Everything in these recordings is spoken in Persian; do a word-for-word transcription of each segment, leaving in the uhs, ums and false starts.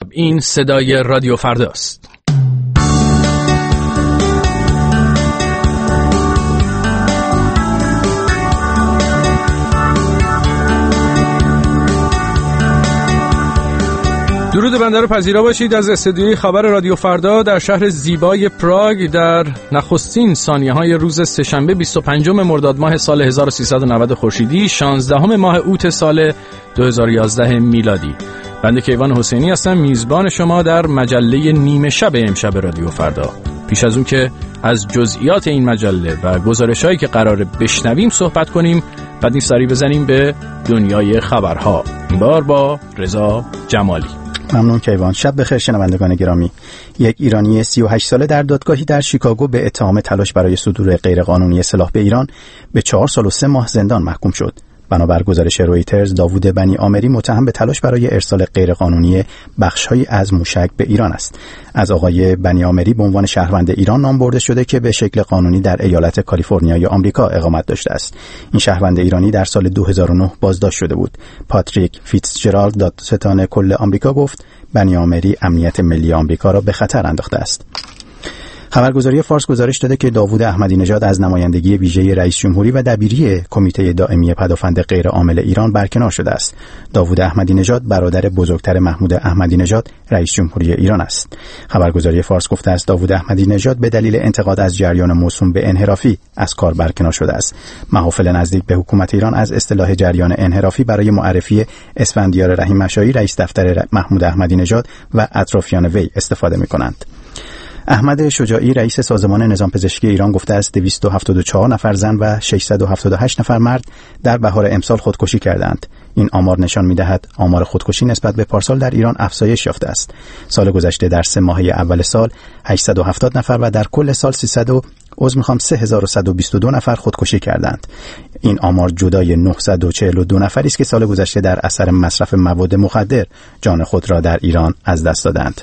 این صدای رادیو فرداست. درود بنده رو پذیرا باشید از استودیوی خبر رادیو فردا در شهر زیبای پراگ در نخستین ثانیه‌های روز سه‌شنبه بیست و پنجم مرداد ماه سال هزار و سیصد و نود خورشیدی، شانزدهم ماه اوت سال دو هزار و یازده میلادی. بنده کیوان حسینی هستم، میزبان شما در مجله نیمه شب امشب رادیو فردا. پیش از اون که از جزئیات این مجله و گزارش‌هایی که قراره بشنویم صحبت کنیم، بعد نیز سری بزنیم به دنیای خبرها. این بار با رضا جمالی. ممنون کیوان. شب بخیر شنوندگان گرامی. یک ایرانی سی و هشت ساله در دادگاهی در شیکاگو به اتهام تلاش برای صدور غیرقانونی سلاح به ایران به چهار سال و سه ماه زندان محکوم شد. بنابر گزارش رویترز، داوود بنی آمری متهم به تلاش برای ارسال غیرقانونی بخش‌هایی از موشک به ایران است. از آقای بنی آمری به عنوان شهروند ایران نام برده شده که به شکل قانونی در ایالت کالیفرنیای آمریکا اقامت داشته است. این شهروند ایرانی در سال دو هزار و نه بازداشت شده بود. پاتریک فیتزجرالد دادستان کل آمریکا گفت بنی آمری امنیت ملی آمریکا را به خطر انداخته است. خبرگزاری فارس گزارش داده که داوود احمدی نژاد از نمایندگی ویژه رئیس جمهوری و دبیری کمیته دائمی پدافند غیرعامل ایران برکنار شده است. داوود احمدی نژاد برادر بزرگتر محمود احمدی نژاد رئیس جمهوری ایران است. خبرگزاری فارس گفته است داوود احمدی نژاد به دلیل انتقاد از جریان موسوم به انحرافی از کار برکنار شده است. محافل نزدیک به حکومت ایران از اصطلاح جریان انحرافی برای معرفی اسفندیار رحیم مشایی رئیس دفتر محمود احمدی نژاد و اطرافیان وی استفاده می‌کنند. احمد شجاعی رئیس سازمان نظام پزشکی ایران گفته است دویست و هفتاد و چهار نفر زن و ششصد و هفتاد و هشت نفر مرد در بهار امسال خودکشی کردند. این آمار نشان می‌دهد آمار خودکشی نسبت به پارسال در ایران افزایش یافته است. سال گذشته در سه ماهه اول سال هشتصد و هفتاد نفر و در کل سال سیصد و عذر می‌خوام سه هزار و صد و بیست و دو نفر خودکشی کردند. این آمار جدای نهصد و چهل و دو نفری است که سال گذشته در اثر مصرف مواد مخدر جان خود را در ایران از دست دادند.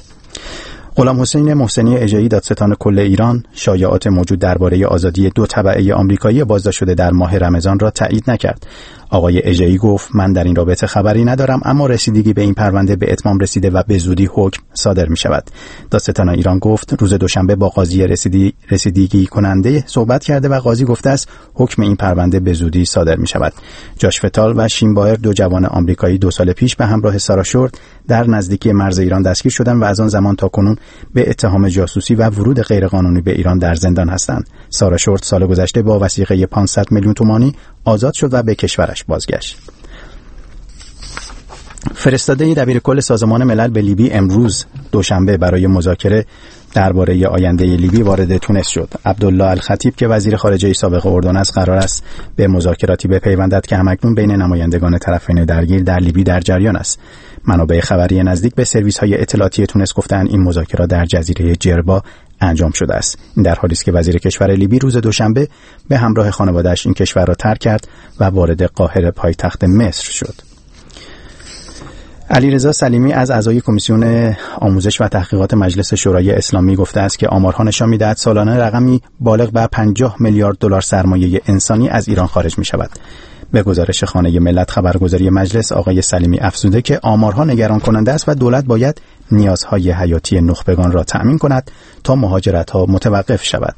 غلام حسین محسنی اژه‌ای دادستان کل ایران شایعات موجود درباره آزادی دو تبعه آمریکایی بازداشت شده در ماه رمضان را تایید نکرد. آقای اژه‌ای گفت من در این رابطه خبری ندارم، اما رسیدگی به این پرونده به اتمام رسیده و به زودی حکم صادر می شود. دادستان ایران گفت روز دوشنبه با قاضی رسیدی رسیدگی کننده صحبت کرده و قاضی گفته است حکم این پرونده به زودی صادر می شود. جاش فتال و شین بایر دو جوان آمریکایی دو سال پیش به همراه سارا شورت در نزدیکی مرز ایران دستگیر شدند و از آن زمان تا کنون به اتهام جاسوسی و ورود غیرقانونی به ایران در زندان هستند. سارا شورت سال گذشته با وثیقه پانصد میلیون تومانی آزاد شد و به کشورش بازگشت. فرستاده دبیرکل سازمان ملل به لیبی امروز دوشنبه برای مذاکره درباره آینده لیبی وارد تونس شد. عبدالله الخطیب که وزیر خارجه سابق اردن است قرار است به مذاکراتی بپیوندد که همکنون بین نمایندگان طرفین درگیر در لیبی در جریان است. منابع خبری نزدیک به سرویس‌های اطلاعاتی تونس گفتند این مذاکرات در جزیره جربا انجام شده است. این در حالی است که وزیر کشور لیبی روز دوشنبه به همراه خانواده‌اش این کشور را ترک کرد و وارد قاهره پایتخت مصر شد. علیرضا سلیمی از اعضای کمیسیون آموزش و تحقیقات مجلس شورای اسلامی گفته است که آمارها نشان می‌دهد سالانه رقمی بالغ به پنجاه میلیارد دلار سرمایه انسانی از ایران خارج می‌شود. به گزارش خانه ملت خبرگزاری مجلس آقای سلیمی افزوده که آمارها نگران کننده است و دولت باید نیازهای حیاتی نخبگان را تأمین کند تا مهاجرت‌ها متوقف شود.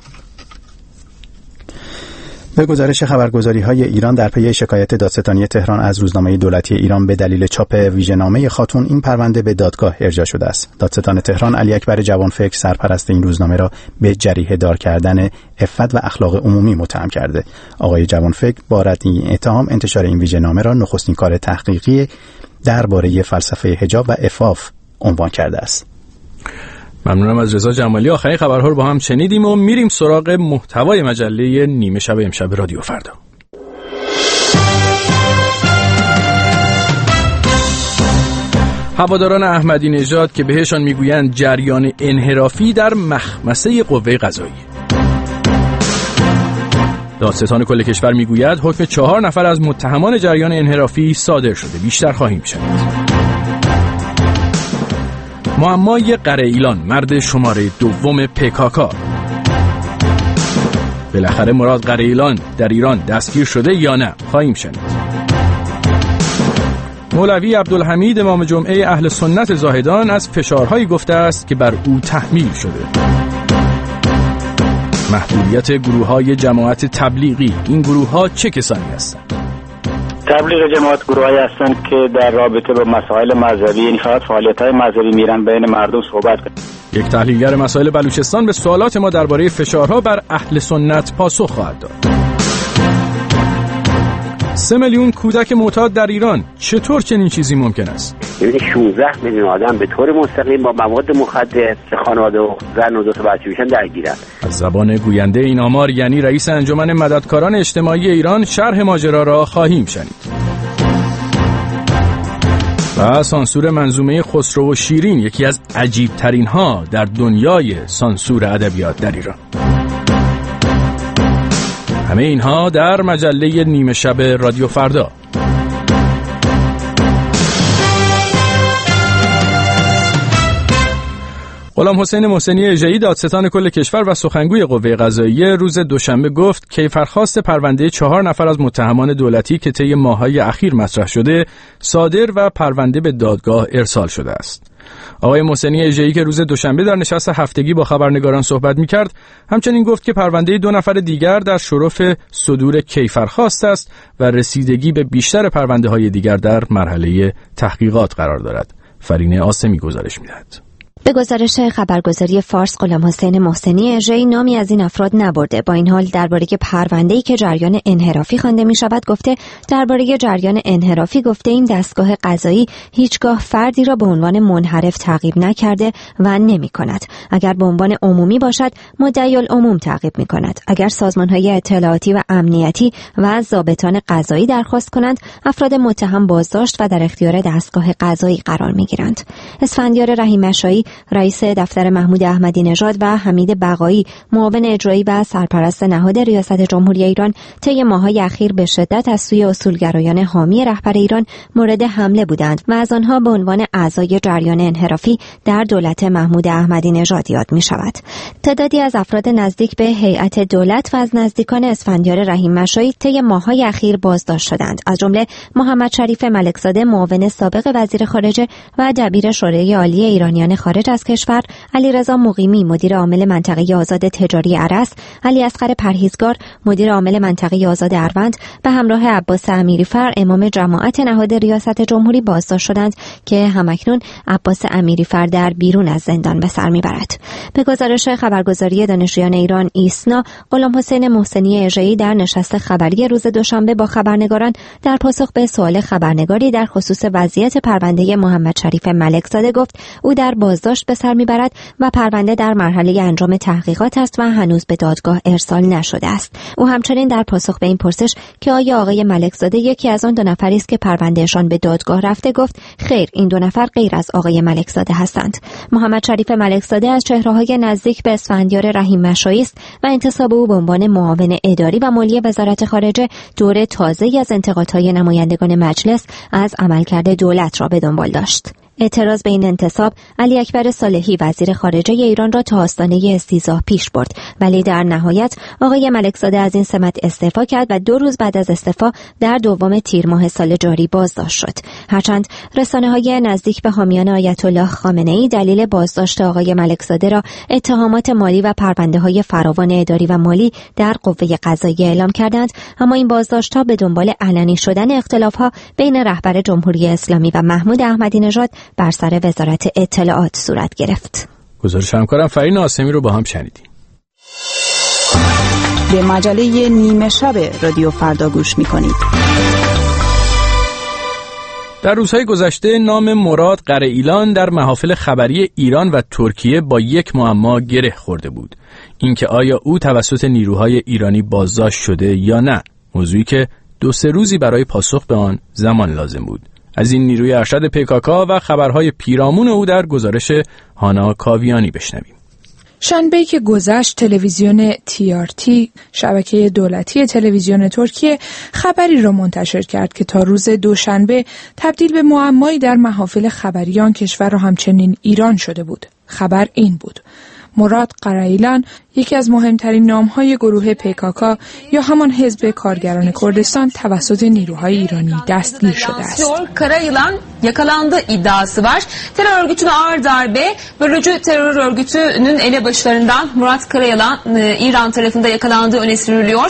به گزارش خبرگزاری‌های ایران در پی شکایت دادستانی تهران از روزنامه دولتی ایران به دلیل چاپ ویژه‌نامه خاتون این پرونده به دادگاه ارجاع شده است. دادستان تهران علی اکبر جوانفکر سرپرست این روزنامه را به جریحه دار کردن عفت و اخلاق عمومی متهم کرده. آقای جوانفکر با رد این اتهام انتشار این ویژه‌نامه را نخستین کار تحقیقی درباره فلسفه حجاب و عفاف عنوان کرده است. ممنونم از رضا جمالی. آخرین خبرها رو با هم شنیدیم و میریم سراغ محتوای مجله نیمه شب امشب رادیو فردا. هواداران احمدی نژاد که بهشان میگویند جریان انحرافی در مخمسه قوه قضاییه. دادستان کل کشور میگوید حکم چهار نفر از متهمان جریان انحرافی صادر شده. بیشتر خواهیم شنید. معمای قره‌ایلان مرد شماره دوم پکاکا. بالاخره مراد قره‌ایلان در ایران دستگیر شده یا نه؟ خواهیم شنید. مولوی عبدالحمید امام جمعه اهل سنت زاهدان از فشارهایی گفته است که بر او تحمیل شده. محدودیت گروه‌های جماعت تبلیغی، این گروه‌ها چه کسانی هستند؟ تبلیغ جماعت گروه‌هایی هستند که در رابطه با مسائل مذهبی، یعنی فقط فعالیت‌های مذهبی میرن بین مردم صحبت کنند. یک تحلیلگر مسائل بلوچستان به سوالات ما درباره فشارها بر اهل سنت پاسخ خواهد داد. سه میلیون کودک معتاد در ایران، چطور چنین چیزی ممکن است؟ یعنی شانزده میلیون آدم به طور مستقیم با مواد مخدر که خانواده و زن و دو تا بچه میشن درگیرن. از زبان گوینده این آمار یعنی رئیس انجمن مددکاران اجتماعی ایران شرح ماجرا را خواهیم شنید. و سانسور منظومه خسرو و شیرین، یکی از عجیب ترین ها در دنیای سانسور ادبیات در ایران. همه اینها در مجله نیمه شب رادیو فردا. غلام حسین محسنی اژه‌ای، دادستان کل کشور و سخنگوی قوه قضاییه، روز دوشنبه گفت کیفرخواست پرونده چهار نفر از متهمان دولتی که طی ماه‌های اخیر مطرح شده صادر و پرونده به دادگاه ارسال شده است. آقای محسنی اژه‌ای که روز دوشنبه در نشست هفتگی با خبرنگاران صحبت می‌کرد، همچنین گفت که پرونده دو نفر دیگر در شرف صدور کیفرخواست است و رسیدگی به بیشتر پرونده‌های دیگر در مرحله تحقیقات قرار دارد. فرینه آسمی گزارش می‌دهد. به گزارش خبرگزاری فارس، غلام حسین محسنی اژه‌ای نامی از این افراد نبرده. با این حال درباره پرونده‌ای که جریان انحرافی خوانده می‌شود گفته درباره جریان انحرافی گفته این دستگاه قضایی هیچگاه فردی را به عنوان منحرف تعقیب نکرده و نمی‌کند. اگر به عنوان عمومی باشد مدعی العموم تعقیب می‌کند. اگر سازمان‌های اطلاعاتی و امنیتی و ضابطان قضایی درخواست کنند، افراد متهم بازداشت و در اختیار دستگاه قضایی قرار می‌گیرند. اسفندیار رحیم مشایی، رئیس دفتر محمود احمدی نژاد و حمید بقایی، معاون اجرایی و سرپرست نهاد ریاست جمهوری ایران، طی ماه‌های اخیر به شدت از سوی اصولگرایان حامی رهبر ایران مورد حمله بودند و از آنها به عنوان اعضای جریان انحرافی در دولت محمود احمدی نژاد یاد می‌شود. تعدادی از افراد نزدیک به هیئت دولت و از نزدیکان اسفندیار رحیم مشایی طی ماه‌های اخیر بازداشت شدند، از جمله محمد شریف ملکزاده، معاون سابق وزیر خارجه و دبیر شورای عالی ایرانیان خارج از کشور، علیرضا مقیمی، مدیر عامل منطقه آزاد تجاری ارس، علی اصغر پرهیزگار، مدیر عامل منطقه آزاد اروند، به همراه عباس امیریفر، امام جماعت نهاد ریاست جمهوری بازداشت شدند که همکنون عباس امیریفر در بیرون از زندان به سر میبرد. به گزارش خبرگزاری دانشجویان ایران ایسنا، غلام حسین محسنی اژه‌ای در نشست خبری روز دوشنبه با خبرنگاران در پاسخ به سوال خبرنگاری در خصوص وضعیت پرونده محمد شریف ملکزاده گفت او در بازداشت به سر میبرد و پرونده در مرحله انجام تحقیقات است و هنوز به دادگاه ارسال نشده است. او همچنین در پاسخ به این پرسش که آیا آقای ملکزاده یکی از آن دو نفری است که پروندهشان به دادگاه رفته گفت خیر، این دو نفر غیر از آقای ملکزاده هستند. محمد شریف ملکزاده از چهره‌های نزدیک به اسفندیار رحیم مشایی است و انتصاب او به عنوان معاون اداری و مالی وزارت خارجه دور تازه‌ای از انتقادهای نمایندگان مجلس از عملکرد دولت را به دنبال داشت. اعتراض به این انتصاب علی اکبر صالحی وزیر خارجه ایران را تا آستانه استیضاح پیش برد، ولی در نهایت آقای ملکزاده از این سمت استعفا کرد و دو روز بعد از استعفا در دوم تیر ماه سال جاری بازداشت شد. هرچند رسانه‌های نزدیک به حامیان آیت الله خامنه‌ای دلیل بازداشت آقای ملکزاده را اتهامات مالی و پرونده‌های فراوان اداری و مالی در قوه قضاییه اعلام کردند، اما این بازداشت‌ها به دنبال علنی شدن اختلاف‌ها بین رهبر جمهوری اسلامی و محمود احمدی نژاد بر سر وزارت اطلاعات صورت گرفت. گزارش همکارم فرین آسمی رو با هم شنیدیم. به مجله نیمه شب رادیو فردا گوش می‌کنید. در روزهای گذشته نام مراد قره‌ایلان در محافل خبری ایران و ترکیه با یک معما گره خورده بود. اینکه آیا او توسط نیروهای ایرانی بازداشت شده یا نه، موضوعی که دو سه روزی برای پاسخ به آن زمان لازم بود. از این نیروی ارشد پیکاکا و خبرهای پیرامون او در گزارش هانا کاویانی بشنویم. شنبه‌ای که گذشت تلویزیون تی آر تی، شبکه دولتی تلویزیون ترکیه، خبری را منتشر کرد که تا روز دوشنبه تبدیل به معمایی در محافل خبری آن کشور و همچنین ایران شده بود. خبر این بود: مراد قرائیلان یکی از مهمترین نام‌های gruh P K K یا همان حزب کارگران کردستان توسط نیروهای ایرانی دستگیر شده است. Karayılan yakalandığı iddiası var. Terör örgütüne ağır darbe ve Röcü terör örgütünün elebaşlarından Murat Karayılan İran tarafında yakalandığı öne sürülüyor.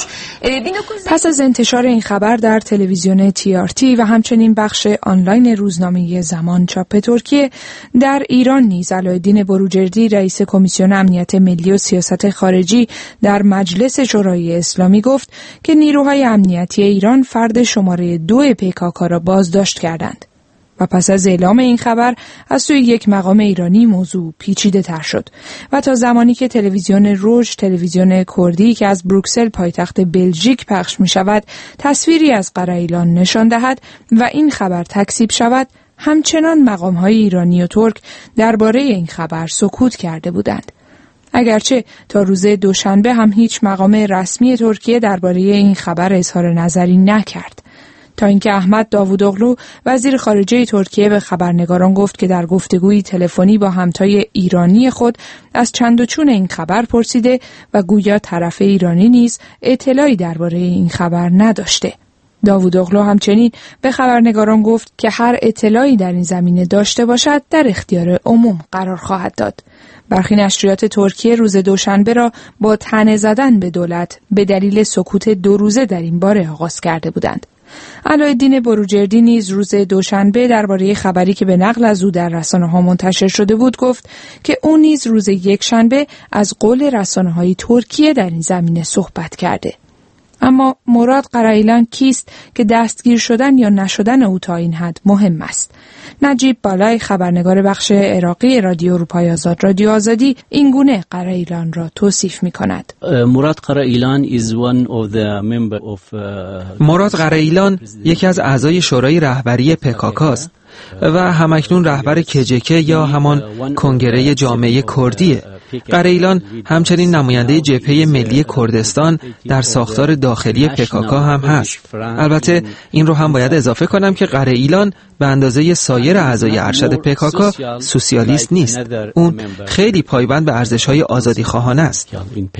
پس از انتشار این خبر در تلویزیون تی آر تی و همچنین بخش آنلاین روزنامه زمان چاپ ترکیه، در ایران نیز علایالدین بروجردی رئیس کمیسیون امنیت ملی و سیاست خارجی در مجلس شورای اسلامی گفت که نیروهای امنیتی ایران فرد شماره دو پی کا کا را بازداشت کردند. و پس از اعلام این خبر از سوی یک مقام ایرانی موضوع پیچیده تر شد و تا زمانی که تلویزیون روج، تلویزیون کردی که از بروکسل پایتخت بلژیک پخش می شود تصویری از قرائیلان نشان دهد و این خبر تکذیب شود، همچنان مقام‌های ایرانی و ترک درباره این خبر سکوت کرده بودند. اگرچه تا روز دوشنبه هم هیچ مقام رسمی ترکیه درباره این خبر اظهار نظری نکرد، تا اینکه احمد داوودوغلو وزیر خارجه ترکیه به خبرنگاران گفت که در گفتگویی تلفنی با همتای ایرانی خود از چند و چون این خبر پرسیده و گویا طرف ایرانی نیز اطلاعی درباره این خبر نداشته. داوودوغلو همچنین به خبرنگاران گفت که هر اطلاعی در این زمینه داشته باشد در اختیار عموم قرار خواهد داد. برخی نشریات ترکیه روز دوشنبه را با طعنه زدن به دولت به دلیل سکوت دو روزه در این باره آغاز کرده بودند. علایالدین بروجردی نیز روز دوشنبه درباره خبری که به نقل از او در رسانه‌ها منتشر شده بود گفت که او نیز روز یکشنبه از قول رسانه‌های ترکیه در این زمینه صحبت کرده. اما مراد قرائیلان کیست که دستگیر شدن یا نشدن او تا این حد مهم است؟ نجیب بالای خبرنگار بخش عراقی رادیو اروپای آزاد رادیو آزادی این گونه قرائیلان را توصیف می کند. مراد قرائیلان is one of the member of مراد قرائیلان یکی از اعضای شورای رهبری پی کا کا است و همکنون رهبر کجک یا همان کنگره جامعه کردیه. قرائیلان همچنین نماینده جبهه ملی کردستان در ساختار داخلی پی کا کا هم هست. البته این رو هم باید اضافه کنم که قرائیلان به اندازه سایر اعضای ارشد پی کا کا سوسیالیست نیست. اون خیلی پایبند به ارزش‌های آزادی‌خواهانه است.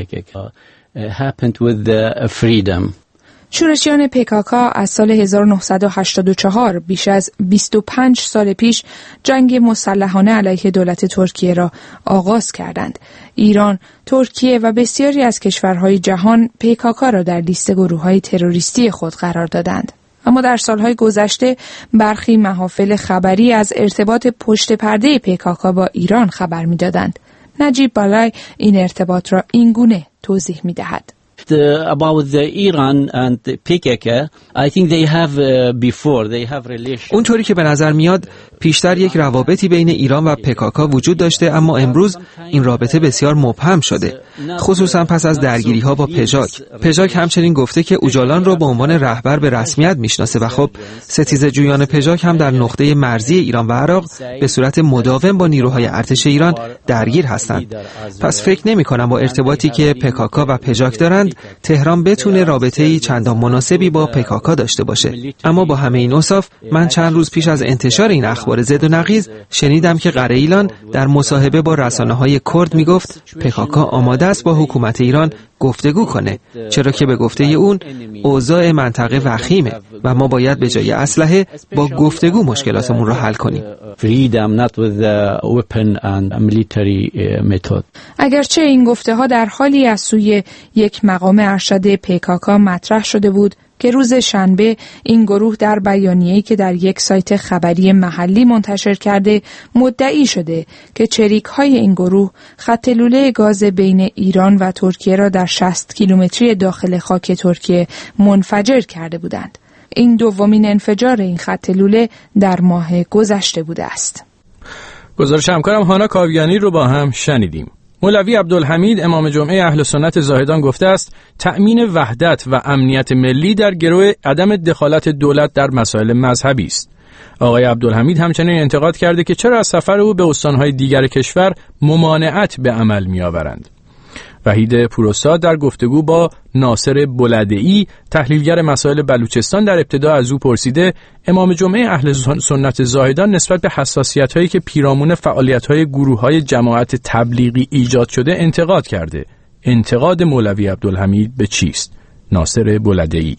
شورشیان پی کا کا از سال هزار و نهصد و هشتاد و چهار بیش از بیست و پنج سال پیش جنگ مسلحانه علیه دولت ترکیه را آغاز کردند. ایران، ترکیه و بسیاری از کشورهای جهان پی کا کا را در لیست گروه‌های تروریستی خود قرار دادند. اما در سالهای گذشته برخی محافل خبری از ارتباط پشت پرده پی کا کا با ایران خبر می‌دادند. نجیب بالای این ارتباط را این گونه توضیح می‌دهد. about the Iran and the P K K I think they have uh, before they have relation. اونطوری که به نظر میاد پیشتر یک روابطی بین ایران و پی کا کا وجود داشته، اما امروز این رابطه بسیار مبهم شده، خصوصا پس از درگیری ها با پژاک. پژاک همچنین گفته که اوجالان رو به عنوان رهبر به رسمیت میشناسه و خب ستیزه جویان پژاک هم در نقطه مرزی ایران و عراق به صورت مداوم با نیروهای ارتش ایران درگیر هستند. پس فکر نمی کنم با ارتباطی که پی کا کا و پژاک دارند تهران بتونه رابطه‌ای چندان مناسبی با پی کا کا داشته باشه. اما با همه این اوصاف من چند روز پیش از انتشار این اخبار ضد و نقیض شنیدم که قرائیلان در مصاحبه با رسانه‌های کرد میگفت پی کا کا آماده است با حکومت ایران گفتگو کنه، چرا که به گفته اون اوضاع منطقه وخیمه و ما باید به جای اسلحه با گفتگو مشکلاتمون رو حل کنیم. اگرچه این گفته ها در حالی از سوی یک مقام ارشد پی کا کا مطرح شده بود که روز شنبه این گروه در بیانیه‌ای که در یک سایت خبری محلی منتشر کرده مدعی شده که چریک‌های این گروه خط لوله گاز بین ایران و ترکیه را در شصت کیلومتری داخل خاک ترکیه منفجر کرده بودند. این دومین انفجار این خط لوله در ماه گذشته بوده است. گزارش همکارم هانا کاویانی رو با هم شنیدیم. مولوی عبدالحمید امام جمعه اهل سنت زاهدان گفته است تأمین وحدت و امنیت ملی در گرو عدم دخالت دولت در مسائل مذهبی است. آقای عبدالحمید همچنین انتقاد کرده که چرا از سفر او به استانهای دیگر کشور ممانعت به عمل می‌آورند. وحید پوراستاد در گفتگو با ناصر بلده‌ای تحلیلگر مسائل بلوچستان در ابتدا از او پرسیده امام جمعه اهل سنت زاهدان نسبت به حساسیت‌هایی که پیرامون فعالیت‌های گروه‌های جماعت تبلیغی ایجاد شده انتقاد کرده. انتقاد مولوی عبدالحمید به چیست؟ ناصر بلده‌ای: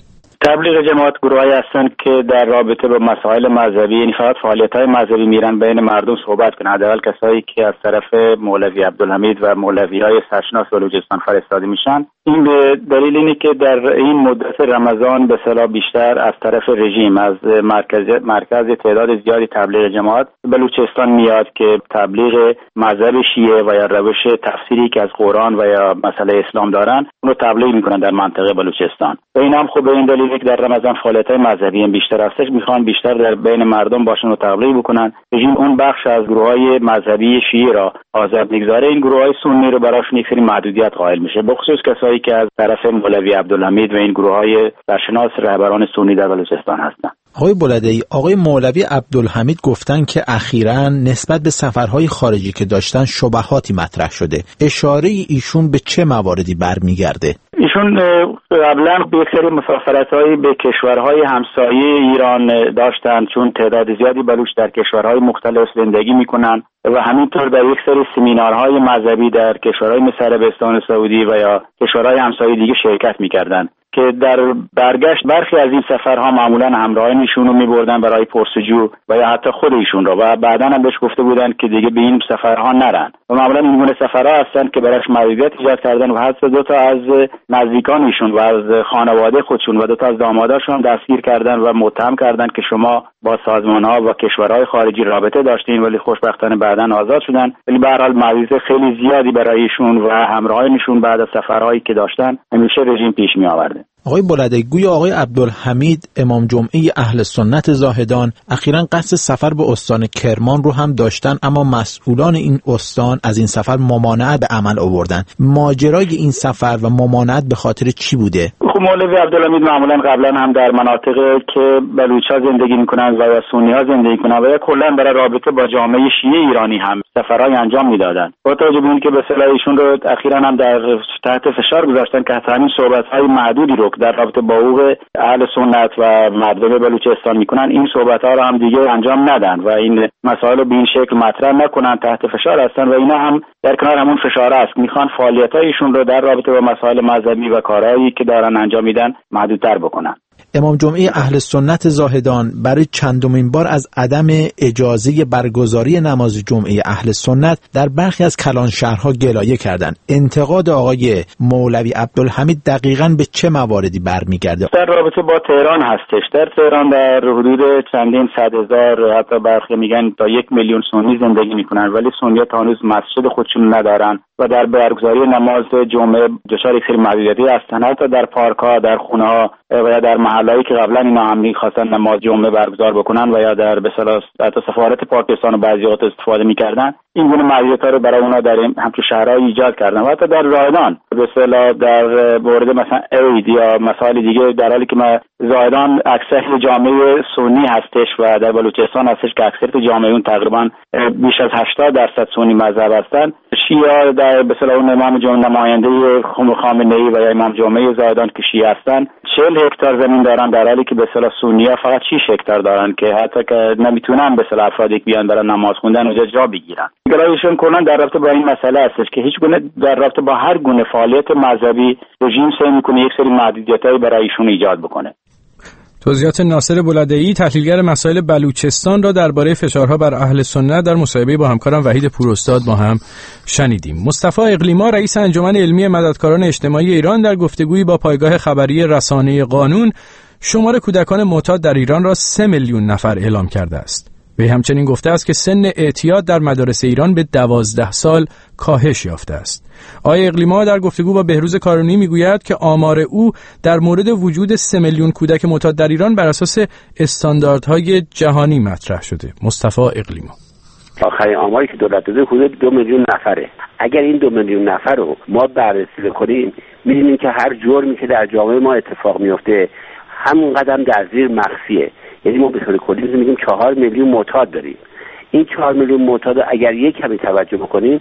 تبلیغ جماعت گروهایی هستند که در رابطه با مسائل مذهبی، یعنی فقط فعالیت‌های مذهبی میرن بین مردم صحبت کنن. حداقل کسایی که از طرف مولوی عبدالحمید و مولوی‌های سرشناس بلوچستان فرستاده میشن. این به دلیل اینه که در این مدت رمضان به اصطلاح بیشتر از طرف رژیم از مرکز مرکز تعداد زیادی تبلیغ جماعت بلوچستان میاد که تبلیغ مذهب شیعه و یا روش تفسیری که از قرآن و یا مسئله اسلام دارن اون رو تبلیغ میکنن در منطقه بلوچستان. و این هم خب به این دلیل که در رمضان فعالیت‌های مذهبی بیشتر هستش، میخوان بیشتر در بین مردم باشن و تبلیغ بکنن. رژیم اون بخش از گروه‌های مذهبی شیعه را آزاد میگذاره، این گروه‌های سنی رو براشون یک سری محدودیت قائل میشه، به خصوص کسایی که از طرف مولوی عبدالحمید و این گروه‌های سرشناس رهبران سنی در بلوچستان هستند. آقای بلده‌ای، آقای مولوی عبدالحمید گفتن که اخیراً نسبت به سفرهای خارجی که داشتن شبهاتی مطرح شده. اشاره ایشون به چه مواردی برمیگرده؟ ایشون قبلا به یک سری مسافرت‌هایی به کشورهای همسایه ایران داشتن، چون تعداد زیادی بلوچ در کشورهای مختلف زندگی میکنن و همینطور در یک سری سمینارهای مذهبی در کشورهای مثل عربستان سعودی و یا کشورهای همسایه دیگه شرکت میکردن که در برگشت برخی از این سفرها معمولا همراهانشون رو میبردن برای پرسجو و یا حتی خود ایشون رو، و بعداً هم بهش گفته بودن که دیگه به این سفرها نرن. و معمولا این گونه سفرها هستن که براش محدودیت ایجاد کردن و حتی دو تا از نزدیکان ایشون و از خانواده خودشون و دو تا از داماداشون دستگیر کردن و متهم کردن که شما با سازمان‌ها و کشورهای خارجی رابطه داشتین، ولی خوشبختانه بعداً آزاد شدن. ولی به هر حال محدودیت خیلی زیادی برای ایشون و همراهانشون بعد از سفرهایی که داشتن همیشه رژیم پیش می‌آورده. آقای بلده‌ای، گویا آقای عبدالحمید امام جمعه اهل سنت زاهدان اخیراً قصد سفر به استان کرمان رو هم داشتن، اما مسئولان این استان از این سفر ممانعت به عمل آوردن. ماجرای این سفر و ممانعت به خاطر چی بوده؟ خب مولوی عبدالحمید معمولا قبلا هم در مناطقی که بلوچ‌ها زندگی می‌کنند و یا سنی‌ها زندگی می‌کنند و یا کلاً برای رابطه با جامعه شیعه ایرانی هم سفرهای انجام می‌دادند. با توجه به اینکه به اصطلاح ایشون رو اخیراً هم در تحت فشار گذاشتن که همین صحبت‌های معدودی رو در رابطه با حقوق اهل سنت و مردم بلوچستان میکنن، این صحبت‌ها رو هم دیگه انجام ندن و این مسائل رو به این شکل مطرح نکنن، تحت فشار هستن و اینا هم در کنار همون فشار است، میخوان فعالیت‌هایشون رو در رابطه با مسائل مذهبی و کارهایی که دارن انجام میدن محدودتر بکنن. امام جمعه اهل سنت زاهدان برای چندمین بار از عدم اجازه برگزاری نماز جمعه اهل سنت در برخی از کلان شهرها گلایه کردند. انتقاد آقای مولوی عبدالحمید دقیقاً به چه مواردی برمیگرده؟ در رابطه با تهران هستش. در تهران در حدود چندین صد هزار، حتی برخی میگن تا یک میلیون سنی زندگی میکنن، ولی سنی‌ها تا هنوز مسجد خودشون ندارن و در برگزاری نماز جمعه دچار یک سری محدودیتی هستن. حتی در پارک‌ها، در خونه‌ها و یا در محلهایی که قبلا اینا هم می‌خواستن نماز جمعه برگزار بکنن و یا در به اصطلاح حتی سفارت پاکستان و بعضی اوقات استفاده می‌کردن، این گونه محدودیت‌ها رو برای اونها در همچون شهرها ایجاد کردن. و حتی در زاهدان به اصطلاح در مورد مثلا عید یا مسائل دیگه، در حالی که ما زاهدان اکثر جامعه سنی هستش و در بلوچستان هستش که اکثر جامعه اون تقریبا بیش از هشتاد درصد سنی مذهب هستن، شیعه در به اصطلاح اون امام جمعه نماینده خامنه‌ای و یا امام جمعه زاهدان که شیعه هستن چهل هکتار زمین دارن، در حالی که به اصطلاح سنی‌ها فقط شش هکتار دارن که حتی که نمیتونن به اصطلاح افرادی که بیان برای نماز خوندن اونجا جا بگیرن. گرایشون کلا در رابطه با این مسئله هستش که هیچ گونه در رابطه با هر گونه فعالیت مذهبی رژیم سعی میکنه یک سری محدودیت‌های برای ایشون ایجاد بکنه. توضیحات ناصر بلده‌ای تحلیلگر مسائل بلوچستان را درباره فشارها بر اهل سنت در مصاحبه با همکارم وحید پوراستاد با هم شنیدیم. مصطفی اقلیما رئیس انجمن علمی مددکاران اجتماعی ایران در گفتگویی با پایگاه خبری رسانه قانون شمار کودکان معتاد در ایران را سه میلیون نفر اعلام کرده است. وی همچنین گفته است که سن اعتیاد در مدارس ایران به دوازده سال کاهش یافته است. آقای اقلیما در گفتگو با بهروز کارونی میگوید که آمار او در مورد وجود سه میلیون کودک معتاد در ایران بر اساس استانداردهای جهانی مطرح شده. مصطفی اقلیما: آخرین آماری که دولت داده حدود دو میلیون نفره. اگر این دو میلیون نفر رو ما بررسی کنیم می‌بینیم که هر جرمی که در جامعه ما اتفاق میفته همون قدم در زیر مخفیه. یعنی ما به طور کلی میگیم چهار میلیون معتاد داریم. این چهار میلیون معتاد اگر یک کمی توجه بکنیم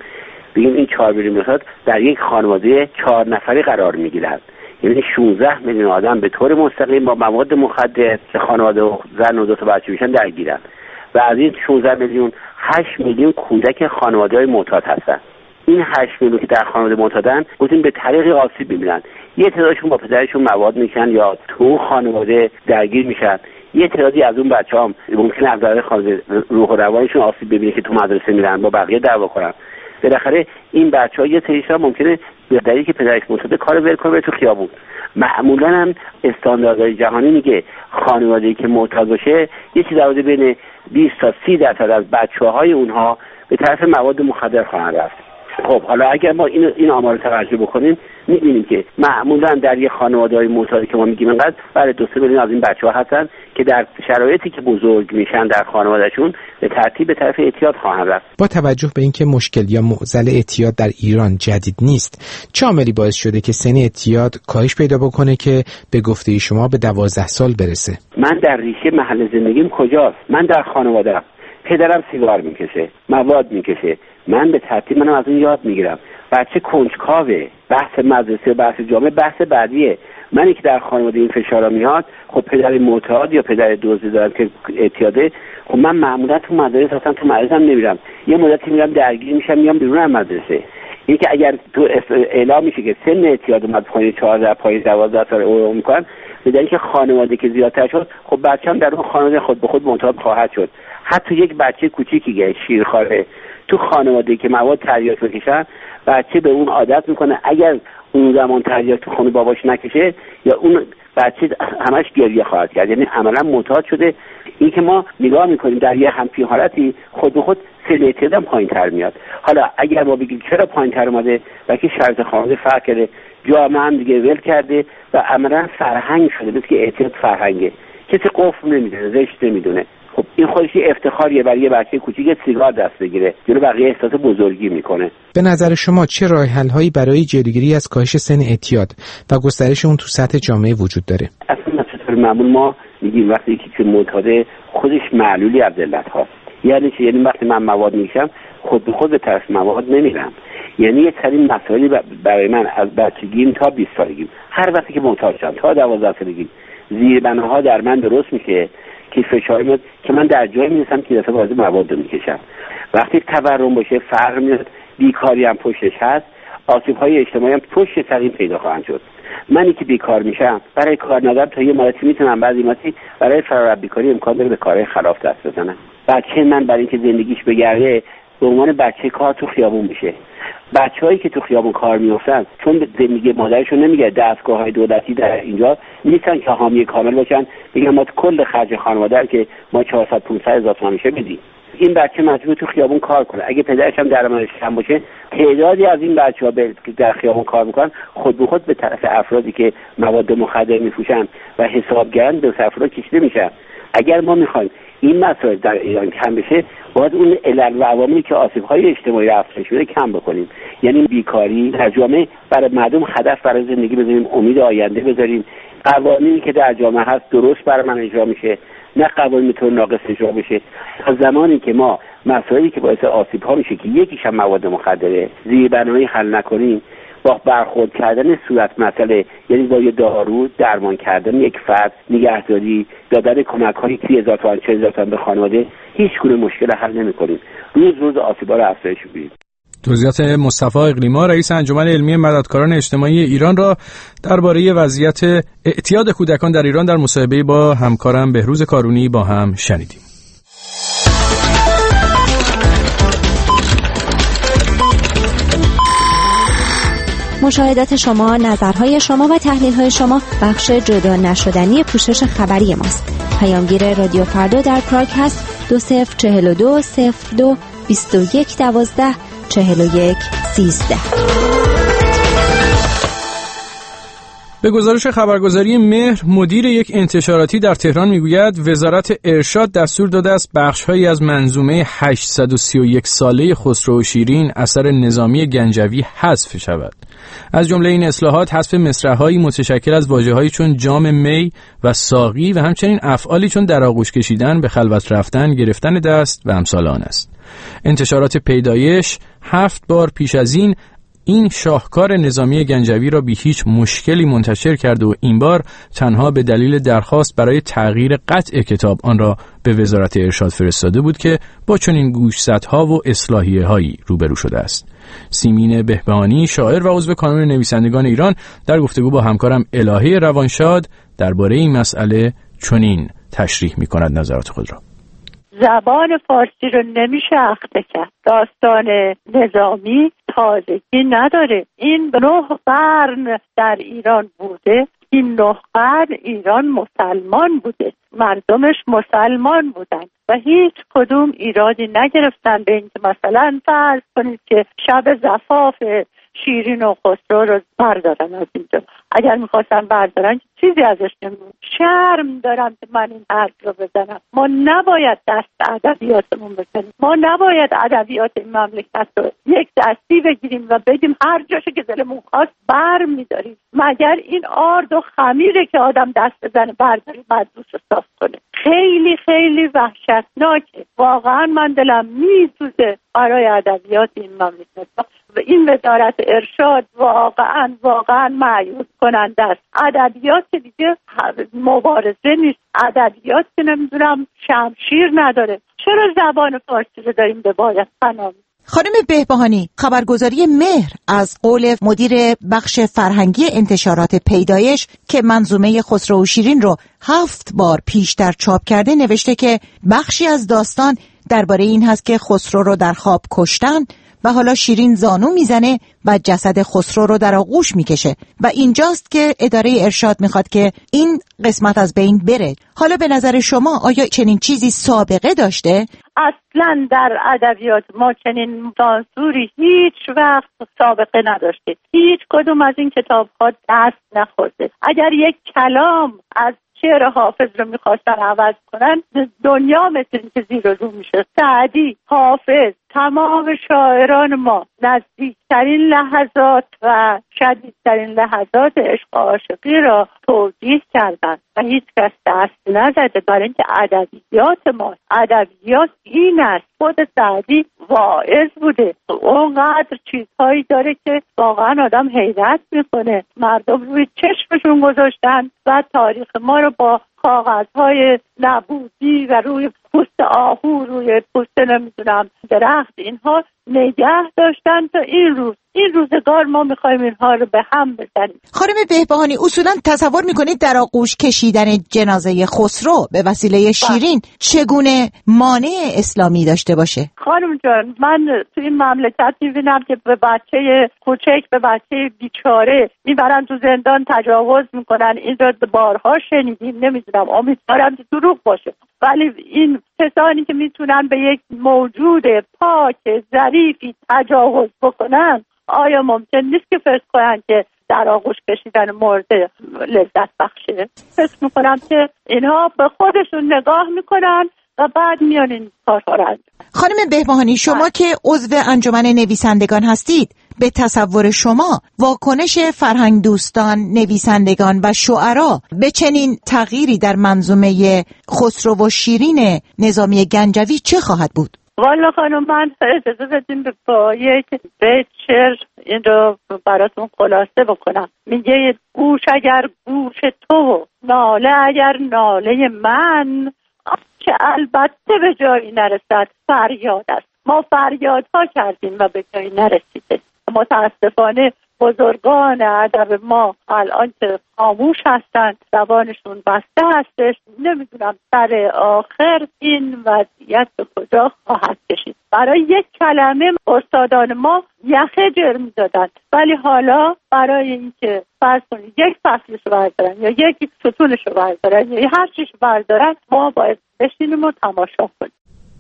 بگیم این چهار میلیون افراد در یک خانواده چهار نفری قرار میگیرند، یعنی شانزده میلیون آدم به طور مستقیم با مواد مخدر که خانواده و زن و دو تا بچه میشن درگیرن و از این شانزده میلیون هشت میلیون کودک خانواده‌های معتاد هستن. این هشت میلیون که در خانواده معتادن گفتیم به طریق آسیب می‌بینن. یه تعدادشون با پدرشون مواد میشن یا تو خانواده درگیر میشن، یه تعدادی از اون بچه‌ها ممکنه از نظر خانواده روح و روانشون آسیب ببینه که تو مدرسه میرن با بقیه دعوا کنن. بالاخره این بچه‌ها یه سریشون ممکنه به دلیلی که پدرش معتاده کار ول کنه تو خیابون. معمولا هم استانداردهای جهانی میگه خانواده‌ای که معتاد باشه یه چیز حدود بین بیست تا سی درصد از بچه‌های اونها به طرف مواد مخدر خواهند رفت. خب حالا اگر ما این این آمار رو توجه بکنیم می‌بینیم که معمولا در یه خانواده‌های معتاد که ما میگیم اینقدر برای دو سه میلیون از این بچه‌ها هستن که در شرایطی که بزرگ میشن در خانوادهشون به ترتیب به طرف اعتیاد خواهند رفت. با توجه به اینکه مشکل یا معضل اعتیاد در ایران جدید نیست، چه عاملی باعث شده که سن اعتیاد کاهش پیدا بکنه که به گفته شما به دوازده سال برسه؟ من در ریشه محل زندگیم کجاست؟ من در خانواده‌ام. پدرم سیگار میکشه، مواد میکشه، من به ترتیب منم از اون یاد میگیرم. بچه کنجکاوه، بحث مدرسه و بحث جامعه بحث بعدیه. منی که در خانواده این فشارا میاد، خب پدر معتاد یا پدر دزدی دارم که اعتیاده، خب من معمولا تو مدرسه اصلا تو مدرسه هم نمیرم، یه مدتی میرم درگیر میشم میام بیرون از مدرسه. این که اگر تو اعلام میشه که سن اعتیاد اومد پایین چهارده پایین دوازده سال اورو میکنن، به دلیلی که خانواده که زیادتر شد، خب بچه‌ام در اون خانواده خود به خود معتاد خواهد شد. حتی یک بچه کوچیکی که شیرخواره تو خانواده‌ای که مواد تریاک بکشن، بچه به اون عادت میکنه. اگر اون زمان تریاک تو خونه باباش نکشه یا اون بچه همش گریه خواهد کرد، یعنی عملا معتاد شده. این که ما نگاه میکنیم در یه همچین حالتی خود به خود سن اعتیاد هم پایین‌تر میاد. حالا اگر ما بگیم چرا پایین‌تر اومده، بلکه شرط خانواده فرق کرده، جامعه هم دیگه ول کرده و عملا فرهنگ شده، مثل که اعتیاد فرهنگه، کسی قفل نمیدونه، زشت نمیدونه. خب این خودش افتخاریه برای یه بچه کوچیک سیگار دست بگیره، جلو بقیه احساس بزرگی میکنه. به نظر شما چه راه حل هایی برای جلوگیری از کاهش سن اعتیاد و گسترش اون تو سطح جامعه وجود داره؟ اصلا مثلا معمول ما میگیم وقتی یکی که معتاده خودش معلولی از علت هاست. یعنی چی؟ یعنی وقتی من مواد میشم خود به خود به طرف مواد نمیرم. یعنی یه سری مسائلی برای من از بچگیم تا بیست سالگیم، هر وقتی که معتاد شدم تا دوازده سالگی، زیربناها در من درست میشه که فشار میاد که من در جایی میرسم که دفعه بازی مواد رو میکشم. وقتی تورم باشه فرق میاد، بیکاری هم پشتش هست، آسیب‌های اجتماعی هم پشت سر این پیدا خواهند شد. منی که بیکار میشم برای کار ندارم تا یه مدتی میتونم بعضی مدتی برای فرار از بیکاری امکان داره به کارهای خلاف دست بزنم. بچه من برای اینکه زندگیش بگرده به عنوان بچه کار تو خیابون میشه. بچه‌هایی که تو خیابون کار میافتن چون به زندگی مادرشون نمیگه، دستگاه‌های دولتی در اینجا نیستن که حامی کامل باشن بگن ما کل خرج خانواده که ما چهارصد پانصد هزار تومان میشه بدیم. این بچه مجبور تو خیابون کار کنه. اگه پدرش هم درآمدش کم باشه، تعدادی از این بچه‌ها که در خیابون کار میکنن خود به خود به طرف افرادی که مواد مخدر میفروشن و حسابگران به افراد کشیده میشن. اگر ما میخوایم این مسائل در ایران کم بشه، باید اون علل و عواملی که آسیب‌های اجتماعی را افزایش میده کم بکنیم. یعنی بیکاری در جامعه برای مردم هدف برای زندگی بذاریم، امید آینده بذاریم. قوانینی که در جامعه هست درست برای من اجرا میشه، نه قوانین طور ناقص اجرا بشه. تا زمانی که ما مسائلی که باعث آسیب‌ها میشه که یکیش هم مواد مخدره زیربنایی حل نکنیم، با برخورد کردن صورت مسئله، یعنی با یه دارو درمان کردن یک فرد، نگهداری، دادن کمک‌های سی هزار تومان چهل هزار تومان به خانواده، هیچ گونه مشکل حل نمی‌کنیم. روز روز آسیب‌ها رو افزایش می‌دیم. توضیحات مصطفی اقلیما، رئیس انجمن علمی مددکاران اجتماعی ایران را درباره وضعیت اعتیاد کودکان در ایران در مصاحبه با همکارم بهروز کارونی با هم شنیدیم. مشاهدات شما، نظرهای شما و تحلیل‌های شما بخش جدا نشدنی پوشش خبری ماست. پیامگیر رادیو فردا در پراگ هست دو صفر چهل و دو صفر دو بیست و یک دوازده چهل و یک سیزده. به گزارش خبرگزاری مهر، مدیر یک انتشاراتی در تهران میگوید وزارت ارشاد دستور داده است بخش‌هایی از منظومه هشتصد و سی و یک ساله خسرو و شیرین اثر نظامی گنجوی حذف شود. از جمله این اصلاحات حذف مصرع‌هایی متشکل از واژه‌هایی چون جام می و ساقی و همچنین افعالی چون در آغوش کشیدن، به خلوت رفتن، گرفتن دست و امثال آن است. انتشارات پیدایش هفت بار پیش از این این شاهکار نظامی گنجوی را بی هیچ مشکلی منتشر کرد و این بار تنها به دلیل درخواست برای تغییر قطع کتاب آن را به وزارت ارشاد فرستاده بود که با چنین گوشزدها و اصلاحیه هایی روبرو شده است. سیمین بهبهانی، شاعر و عضو کانون نویسندگان ایران، در گفتگو با همکارم الهه روانشاد درباره این مسئله چنین تشریح می‌کند نظرات خود را. زبان فارسی رو نمیشه اخته کرد. داستان نظامی تازگی نداره. این نه قرن در ایران بوده. این نه قرن ایران مسلمان بوده. مردمش مسلمان بودن و هیچ کدوم ایرادی نگرفتن به اینکه مثلا فرض کنید که شب زفاف شیرین و خسرو رو بردارن از اینجا. اگر میخواستن بردارن چیزی ازش نمیمون. شرم دارم که من این حرف رو بزنم. ما نباید دست ادبیاتمون بزنیم. ما نباید ادبیات این مملکت رو یک دستی بگیریم و بگیم هر جاشو که دلمون خواست بر میداریم. مگر این آرد و خمیره که آدم دست بزنه برداری بعد دوست صاف کنه. خیلی خیلی وحشتناکه. واقعا من دلم میسوزه برای ادبیات این مملکت. و این وزارت ارشاد واقعا واقعا مایوس کننده است. ادبیات که دیگه مبارزه نیست. ادبیات که نمیدونم شمشیر نداره. چرا زبان فارسی رو داریم به باید فنا؟ خانم بهبهانی، خبرگزاری مهر از قول مدیر بخش فرهنگی انتشارات پیدایش که منظومه خسرو و شیرین رو هفت بار پیشتر چاپ کرده نوشته که بخشی از داستان درباره این هست که خسرو رو در خواب کشتن و حالا شیرین زانو میزنه و جسد خسرو رو در آغوش میکشه و اینجاست که اداره ارشاد میخواد که این قسمت از بین بره. حالا به نظر شما آیا چنین چیزی سابقه داشته؟ اصلا در ادبیات ما چنین سانسوری هیچ وقت سابقه نداشته. هیچ کدوم از این کتاب‌ها دست نخورده. اگر یک کلام از شعر حافظ رو میخواستن عوض کنن دنیا مثل این که زیر و رو میشه. سعدی، حافظ، تمام شاعران ما نزدیکترین لحظات و شدیدترین لحظات عشق و عاشقی را توضیح کردند و هیچ کس دست نزده. برای اینکه ادبیات ما ادبیات این است. خود سعدی واعظ بوده. اونقدر چیزهایی داره که واقعا آدم حیرت میکنه. مردم روی چشمشون گذاشتن و تاریخ ما رو با کاغذهای نبودی و روی پوست آهو، روی پوست نمیدونم درخت، اینها نگه داشتن تا این روز. این روزگار ما میخوایم اینها رو به هم بزنیم. خانم بهبهانی، اصولا تصور میکنید در آغوش کشیدن جنازه خسرو به وسیله شیرین چگونه مانع اسلامی داشته باشه؟ خانم جان، من تو این مملکت میبینم که به بچه کوچک، به بچه بیچاره میبرن تو زندان تجاوز میکنن. این رو بارها شنیدیم. نمیدونم، امیدوارم که دروغ باشه، ولی این کسانی که میتونن به یک موجود پاک ظریفی تجاوز بکنن آیا ممکن نیست که فکر کنن که در آغوش کشیدن مرده لذت بخشه؟ فکر میکنم که اینها به خودشون نگاه میکنن و بعد میان این کارها رو انجام. خانم بهبهانی، شما که عضو انجمن نویسندگان هستید، به تصور شما واکنش فرهنگ دوستان، نویسندگان و شعرا به چنین تغییری در منظومه خسرو و شیرین نظامی گنجوی چه خواهد بود؟ والا خانم، من اجازه بدین با یک بیت شعر این رو براتون خلاصه بکنم. میگه گوش اگر گوش تو، ناله اگر ناله من، که البته به جایی نرسد فریاد است. ما فریادها کردیم و به جایی نرسیده. متاسفانه بزرگان ادب ما الان که خاموش هستند، زبانشون بسته هستش. نمیدونم سر آخر این وضعیت به کجا خواهد کشید. برای یک کلمه استادان ما یخه جر می‌دادن، ولی حالا برای اینکه فرض کنید یک فصلش رو بردارن یا یک ستونش رو بردارن یا هر چیش بردارن، ما باید بشینیم و تماشا کنیم.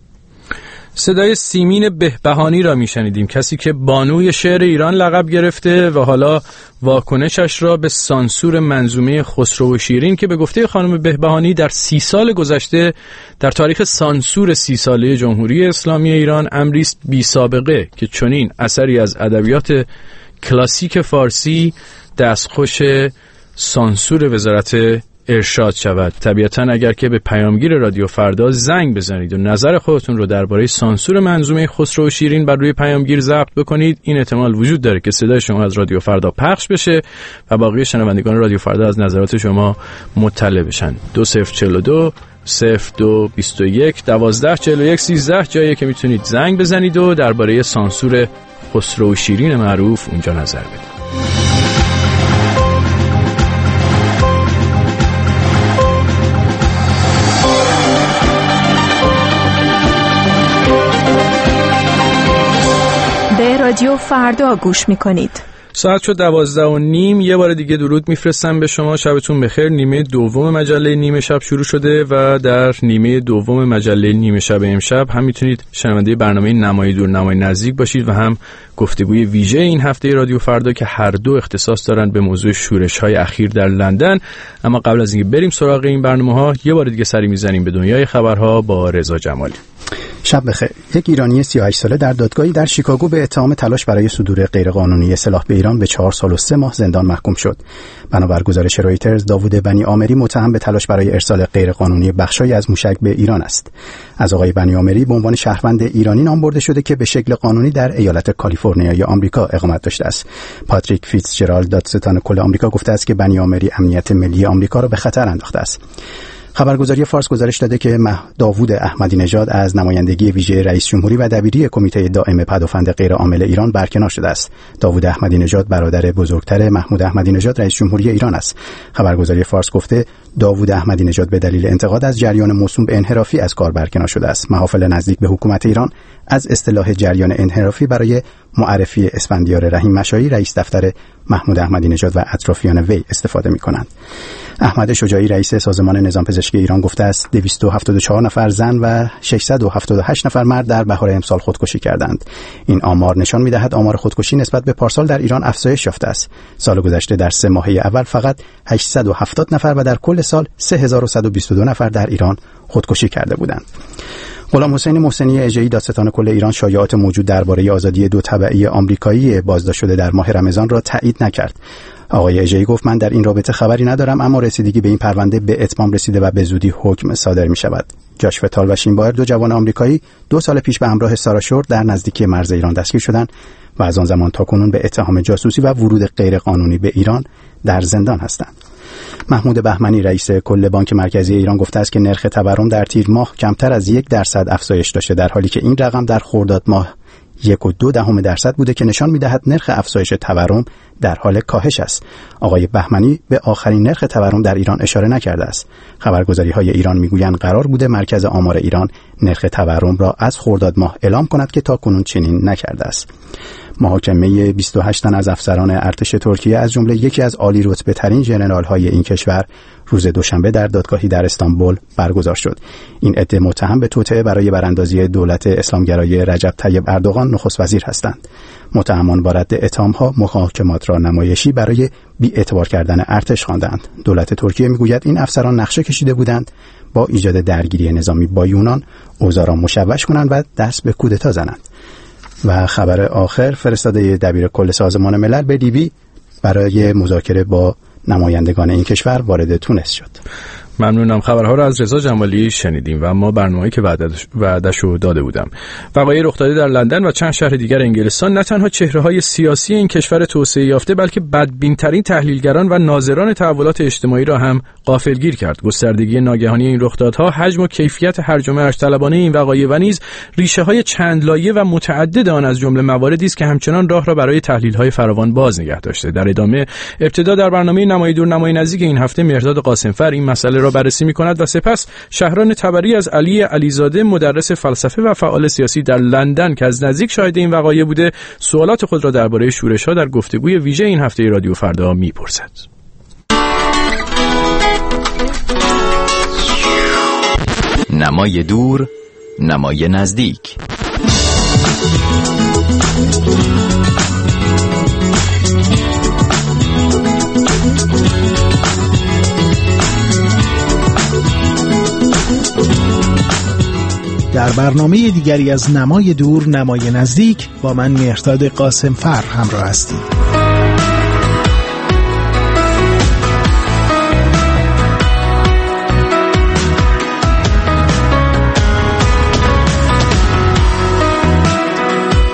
صدای سیمین بهبهانی را میشنیدیم، کسی که بانوی شعر ایران لقب گرفته و حالا واکنشش را به سانسور منظومه خسرو و شیرین که به گفته خانم بهبهانی در سی سال گذشته در تاریخ سانسور سی ساله جمهوری اسلامی ایران امری است بی سابقه که چنین اثری از ادبیات کلاسیک فارسی دستخوش سانسور وزارت ارشاد شود. طبیعتاً اگر که به پیامگیر رادیو فردا زنگ بزنید و نظر خودتون رو درباره سانسور منظومه خسرو و شیرین بر روی پیامگیر ضبط بکنید، این احتمال وجود داره که صدای شما از رادیو فردا پخش بشه و باقی شنوندگان رادیو فردا از نظرات شما مطلع بشن. دو صفر چهل دو صفر دو بیست و یک دوازده چهل و یک سیزده جایی که میتونید زنگ بزنید و درباره سانسور خسرو و شیرین معروف اونجا نظر بدید. به رادیو فردا گوش میکنید. ساعت شد دوازده و نیم. یه بار دیگه درود میفرستم به شما. شبتون بخیر. نیمه دوم مجله نیمه شب شروع شده و در نیمه دوم مجله نیمه شب امشب هم میتونید شنونده برنامه نمای دور نمای نزدیک باشید و هم گفتگوی ویژه این هفته رادیو فردا که هر دو اختصاص دارن به موضوع شورش‌های اخیر در لندن. اما قبل از اینکه بریم سراغ این برنامه‌ها، یه بار دیگه سری میزنیم به دنیای خبرها با رضا جمالی. شب بخیر. یک ایرانی سی و هشت ساله در دادگاهی در شیکاگو به اتهام تلاش برای صدور غیرقانونی سلاح به ایران به چهار سال و سه ماه زندان محکوم شد. بنابر گزارش رویترز، داوود بنی آمری متهم به تلاش برای ارسال غیرقانونی بخشایی از موشک به ایران است. از آقای بنی آمری به عنوان شهروند ایرانی نام برده شده که به شکل قانونی در ایالت کالیفرنیای آمریکا اقامت داشته است. پاتریک فیتزجرالد دادستان کل آمریکا گفته است که بنی آمری امنیت ملی آمریکا را به خطر انداخته است. خبرگزاری فارس گزارش داده که داوود احمدی نژاد از نمایندگی ویژه رئیس جمهوری و دبیری کمیته دائم پدافند غیرعامل ایران برکنار شده است. داوود احمدی نژاد برادر بزرگتر محمود احمدی نژاد رئیس جمهوری ایران است. خبرگزاری فارس گفته داوود احمدی نژاد به دلیل انتقاد از جریان موسوم به انحرافی از کار برکنار شده است. محافل نزدیک به حکومت ایران از اصطلاح جریان انحرافی برای معرفی اسفندیار رحیم مشایی رئیس دفتر محمود احمدی نژاد و اطرافیان وی استفاده می‌کنند. احمد شجاعی رئیس سازمان نظام پزشکی ایران گفته است دویست و هفتاد و چهار نفر زن و ششصد و هفتاد و هشت نفر مرد در بهار امسال خودکشی کردند. این آمار نشان می‌دهد آمار خودکشی نسبت به پارسال در ایران افزایش یافته است. سال گذشته در سه ماهه اول فقط هشتصد و هفتاد نفر و در کل سال سه هزار و صد و بیست و دو نفر در ایران خودکشی کرده بودند. غلام حسین محسنی اژه‌ای دادستان کل ایران شایعات موجود درباره آزادی دو تبعی آمریکایی بازداشت شده در ماه رمضان را تایید نکرد. آقای اژه‌ای گفت من در این رابطه خبری ندارم، اما رسیدگی به این پرونده به اتمام رسیده و به زودی حکم صادر می شود. جاش فتال و شینبایر دو جوان آمریکایی دو سال پیش به همراه سارا شور در نزدیکی مرز ایران دستگیر شدند و از آن زمان تاکنون به اتهام جاسوسی و ورود غیرقانونی به ایران در زندان هستند. محمود بهمنی رئیس کل بانک مرکزی ایران گفته است که نرخ تورم در تیر ماه کمتر از یک درصد افزایش داشته، در حالی که این رقم در خرداد ماه یک و دو دهم درصد بوده که نشان می‌دهد نرخ افزایش تورم در حال کاهش است. آقای بهمنی به آخرین نرخ تورم در ایران اشاره نکرده است. خبرگزاری‌های ایران می‌گویند قرار بوده مرکز آمار ایران نرخ تورم را از خرداد ماه اعلام کند که تاکنون چنین نکرده است. محاکمه بیست و هشت تن از افسران ارتش ترکیه از جمله یکی از عالی رتبه ترین ژنرال‌های این کشور روز دوشنبه در دادگاهی در استانبول برگزار شد. این عده متهم به توطئه برای براندازی دولت اسلامگرای رجب طیب اردوغان نخست وزیر هستند. متهمان با رد اتهام‌ها محاکمات را نمایشی برای بی‌اعتبار کردن ارتش خواندند. دولت ترکیه میگوید این افسران نقشه کشیده بودند با ایجاد درگیری نظامی با یونان اوضاع را مشوش کنند و دست به کودتا زنند. و خبر آخر، فرستاده دبیر کل سازمان ملل به لیبی برای مذاکره با نمایندگان این کشور وارد تونس شد. ممنونم. خبرها رو از رضا جمالی شنیدیم و اما برنامه‌ای که وعده‌شو داده بودم. وقایع رخ داده در لندن و چند شهر دیگر انگلستان نه تنها چهره‌های سیاسی این کشور توسعه یافته بلکه بدبین‌ترین تحلیلگران و ناظران تحولات اجتماعی را هم غافلگیر کرد. گستردگی ناگهانی این رخدادها، حجم و کیفیت هرج و مرج طلبانه این وقایع و نیز ریشه‌های چند لایه و متعدد آن از جمله مواردی است که همچنان راه را برای تحلیل‌های فراوان باز نگه داشته. در ادامه ابتدا در برنامه نمای دور نمای نزدیک این هفته مهرداد قاسمفر این مسئله را بررسی می‌کند و سپس شهران تبری از علی علیزاده مدرس فلسفه و فعال سیاسی در لندن که از نزدیک شاهد این وقایع بوده سوالات خود را درباره شورش‌ها در گفتگوی ویژه این هفته رادیو فردا می‌پرسد. نمای دور نمای نزدیک. در برنامه دیگری از نمای دور نمای نزدیک با من مهرداد قاسمفر همراه هستید.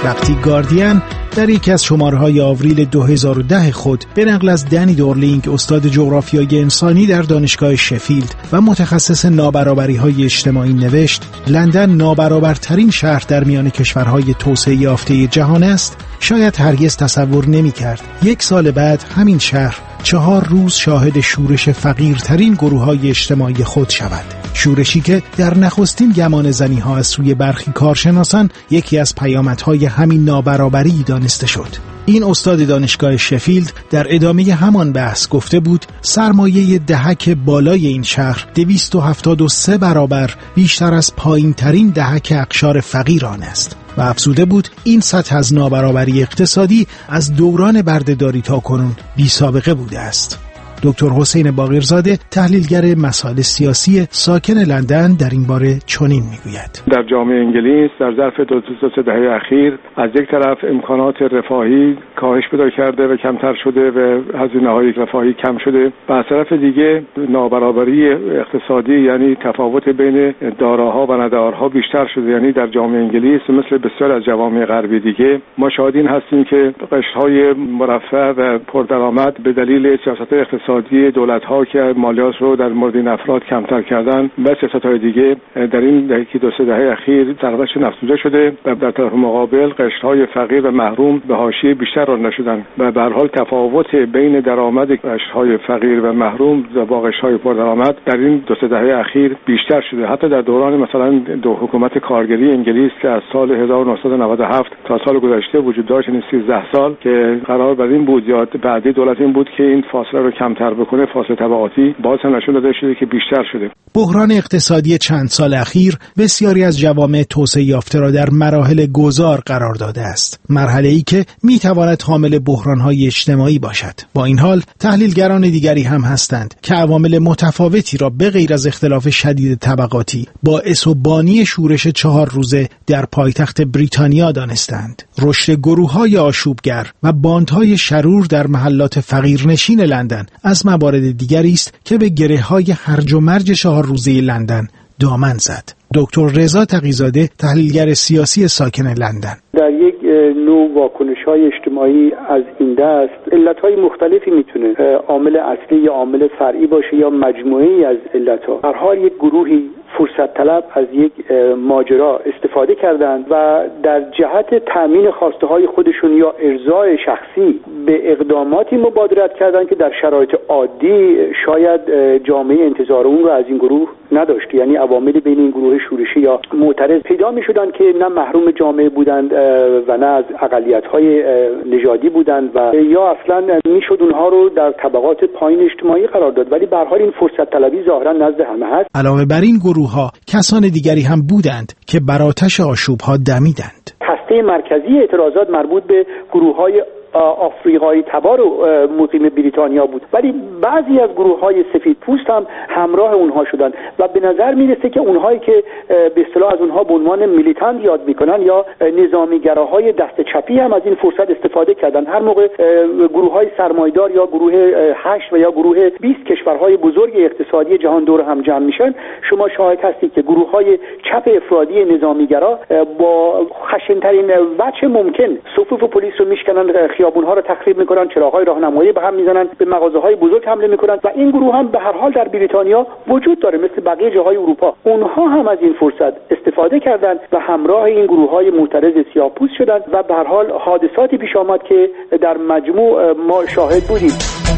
وقتی گاردین در یکی از شماره‌های آوریل دو هزار و ده خود به نقل از دنی دورلینگ، استاد جغرافیای انسانی در دانشگاه شفیلد و متخصص نابرابری‌های اجتماعی نوشت: لندن نابرابرترین شهر در میان کشورهای توسعه یافته جهان است. شاید هرگز تصور نمی‌کرد یک سال بعد همین شهر چهار روز شاهد شورش فقیرترین گروه‌های اجتماعی خود شود. شورشی که در نخستین گمان زنی‌ها از سوی برخی کارشناسان یکی از پیامدهای همین نابرابری دانسته شد. این استاد دانشگاه شفیلد در ادامه همان بحث گفته بود سرمایه دهک بالای این شهر دویست و هفتاد و سه برابر بیشتر از پایین‌ترین دهک اقشار فقیر آن است. و افزوده بود این سطح از نابرابری اقتصادی از دوران بردهداری تا کنون بی سابقه بوده است. دکتر حسین باقرزاده، تحلیلگر مسائل سیاسی ساکن لندن، در این باره چنین میگوید: در جامعه انگلیس در ظرف دو سه دهه اخیر از یک طرف امکانات رفاهی کاهش پیدا کرده و کمتر شده و هزینه‌های رفاهی کم شده، و از طرف دیگه نابرابری اقتصادی یعنی تفاوت بین داراها و ندارها بیشتر شده. یعنی در جامعه انگلیس مثل بسیار از جوامع غربی دیگه ما شاهد این هستیم که قشرهای مرفه و پردرآمد به دلیل سیاست اقتصادی اقتصادی دولت‌ها که مالیات رو در مورد این افراد کمتر کردن و سیاست‌های دیگه در این دهه دو سه دهه اخیر ضربه‌اش افزوده شده و در طرف مقابل قشرهای فقیر و محروم به حاشیه بیشتر رانده شدن و به هر حال تفاوت بین درآمد قشرهای فقیر و محروم با قشرهای پردرآمد در این دو سه دهه اخیر بیشتر شده. حتی در دوران مثلا دو حکومت کارگری انگلیس که از سال هزار و نهصد و نود و هفت تا سال گذشته وجود داشت، یعنی سیزده سال، که قرار بر این بود یا بعدی دولت این بود که این فاصله رو کمتر بکنه، فاصله طبقاتی، باز هم نشون داده شده که بیشتر شده. بحران اقتصادی چند سال اخیر بسیاری از جوامع توسعه یافته را در مراحل گذار قرار داده است، مرحله‌ای که میتواند حامل بحران‌های اجتماعی باشد. با این حال تحلیلگران دیگری هم هستند که عوامل متفاوتی را به غیر از اختلاف شدید طبقاتی باعث و بانی شورش چهار روزه در پایتخت بریتانیا دانستند. رشد گروه‌های آشوبگر و باندهای شرور در محلات فقیرنشین لندن از موارد دیگری است که به گره‌های هرج و مرج چهار روزه لندن دامن زد. دکتر رضا تقی‌زاده، تحلیلگر سیاسی ساکن لندن: در یک نوع واکنش‌های اجتماعی از این دست علت‌های مختلفی میتونه عامل اصلی یا عامل فرعی باشه یا مجموعه‌ای از علت‌ها. هر حال یک گروهی فرصت طلب از یک ماجرا استفاده کردند و در جهت تأمین خواسته‌های خودشون یا ارضای شخصی به اقداماتی مبادرت کردند که در شرایط عادی شاید جامعه انتظار اون رو از این گروه نداشت. یعنی عواملی بین این گروه شورشی یا معترض پیدا می‌شدند که نه محروم جامعه بودند و نه از اقلیت‌های نژادی بودند و یا اصلا میشد اونها رو در طبقات پایین اجتماعی قرار داد، ولی به هر حال این فرصت طلبی ظاهرا نزد همه هست. علاوه بر این گروه‌ها کسان دیگری هم بودند که بر آتش آشوب‌ها دمیدند. هسته مرکزی اعتراضات مربوط به گروه‌های آفریقایی تبار و مقیم بریتانیا بود، ولی بعضی از گروه‌های سفید پوست هم همراه اونها شدند و به نظر میرسه که اونهایی که به اصطلاح از اونها به عنوان میلیتانت یاد میکنن یا نظامیگراهای دست چپی هم از این فرصت استفاده کردن. هر موقع گروه‌های سرمایه‌دار یا گروه هشت و یا گروه بیست کشورهای بزرگ اقتصادی جهان دور هم جمع میشن، شما شاهد هستید که گروه‌های چپ افرادی نظامیگرا با خشن‌ترین وجه ممکن صفوف پلیس رو میشکنن، خیابون‌ها رو تخریب میکنن، چراغ‌های راهنمایی به هم میزنن، به مغازه‌های بزرگ حمله میکنن و این گروه هم به هر حال در بریتانیا وجود داره مثل بقیه جاهای اروپا. اونها هم از این فرصت استفاده کردند و همراه این گروه‌های معترض سیاه‌پوست شدند و به هر حال حادثاتی پیش آمد که در مجموع ما شاهد بودیم.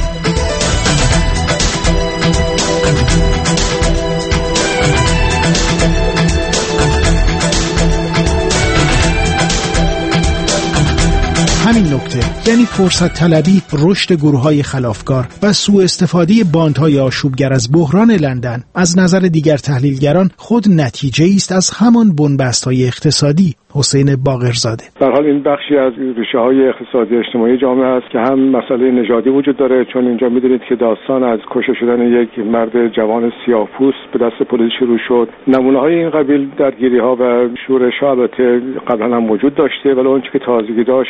همین نکته، یعنی فرصت طلبی، رشد گروه‌های خلافکار و سوء استفاده باندهای آشوبگر از بحران لندن، از نظر دیگر تحلیلگران خود نتیجه است از همان بنبست‌های اقتصادی. حسین باقرزاده: به هر حال این بخشی از ریشه‌های اقتصادی اجتماعی جامعه است که هم مسئله نژادی وجود داره، چون اینجا می‌دونید که داستان از کشته شدن یک مرد جوان سیاه‌پوست به دست پلیس شروع شد. نمونه‌های این قبیل درگیری‌ها و شورش‌ها البته قبلا هم وجود داشته، ولی اون چیزی که تازگی داشت اینه که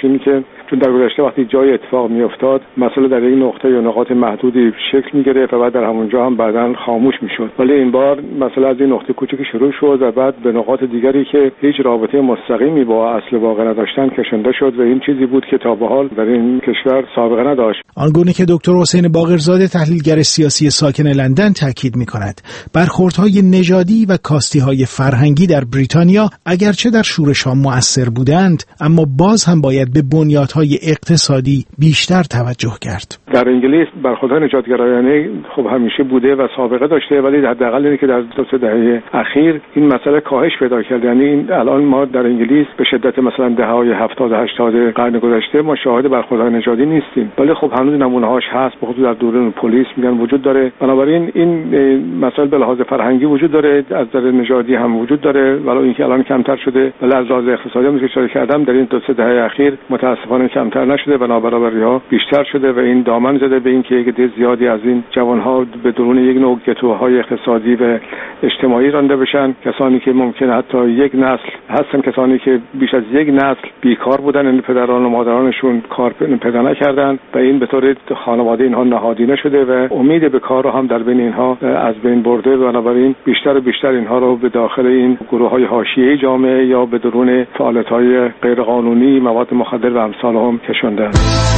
چون در گذشته وقتی جای اتفاق میافتاد مسئله در یک نقطه یا نقاط محدودی شکل میگرفت و بعد در همونجا هم بعداً خاموش میشد، ولی این بار مسئله از این نقطه کوچکی شروع شد و بعد به نقاط دیگری که هیچ رابطه مستقیمی با اصل واقع نداشتن کشنده شد و این چیزی بود که تا به حال در این کشور سابقه نداشت. آنگونه که دکتر حسین باقرزاده تحلیلگر سیاسی ساکن لندن تاکید می‌کند، برخوردهای نژادی و کاستی‌های فرهنگی در بریتانیا اگرچه در شورش‌ها مؤثر بودند، اما باز هم باید به بنیادهای اقتصادی بیشتر توجه کرد. در انگلیس برخوردهای نژادگرایانه خب همیشه بوده و سابقه داشته، ولی حداقل اینه که در دو سه دهه اخیر این مسئله کاهش پیدا کرده. یعنی این الان ما در انگلیس به شدت مثلا دهه‌های هفتاد و هشتاد قرن گذشته ما شاهد برخوردهای نژادی نیستیم، ولی خب هنوز نمونه‌هاش هست، به خصوص در دوران پلیس میگن وجود داره. بنابراین این مسائل به لحاظ فرهنگی وجود داره، از نظر نژادی هم وجود داره، ولی اینکه الان کمتر شده، ولی از لحاظ اقتصادی هم که اشاره کردم در این دو سه دهه اخیر متاسفانه کمتر نشده و نابرابری‌ها بیشتر شده و این دامن زده به اینکه یک عده زیادی از این جوان‌ها به درون یک نوع گتوهای اقتصادی و اجتماعی رانده بشن. کسانی که ممکنه حتی یک نسل هستن، کسانی که بیش از یک نسل بیکار بودن، یعنی پدران و مادرانشون کار پیدا نکردن و این به طور خانواده اینها نهادینه شده و امید به کار رو هم در بین اینها از بین برده و بنابراین بیشتر و بیشتر اینها رو به داخل این گروه‌های حاشیه‌ای جامعه یا به درون فعالیت‌های غیرقانونی مواد مخدر و امثال هم کشوندن.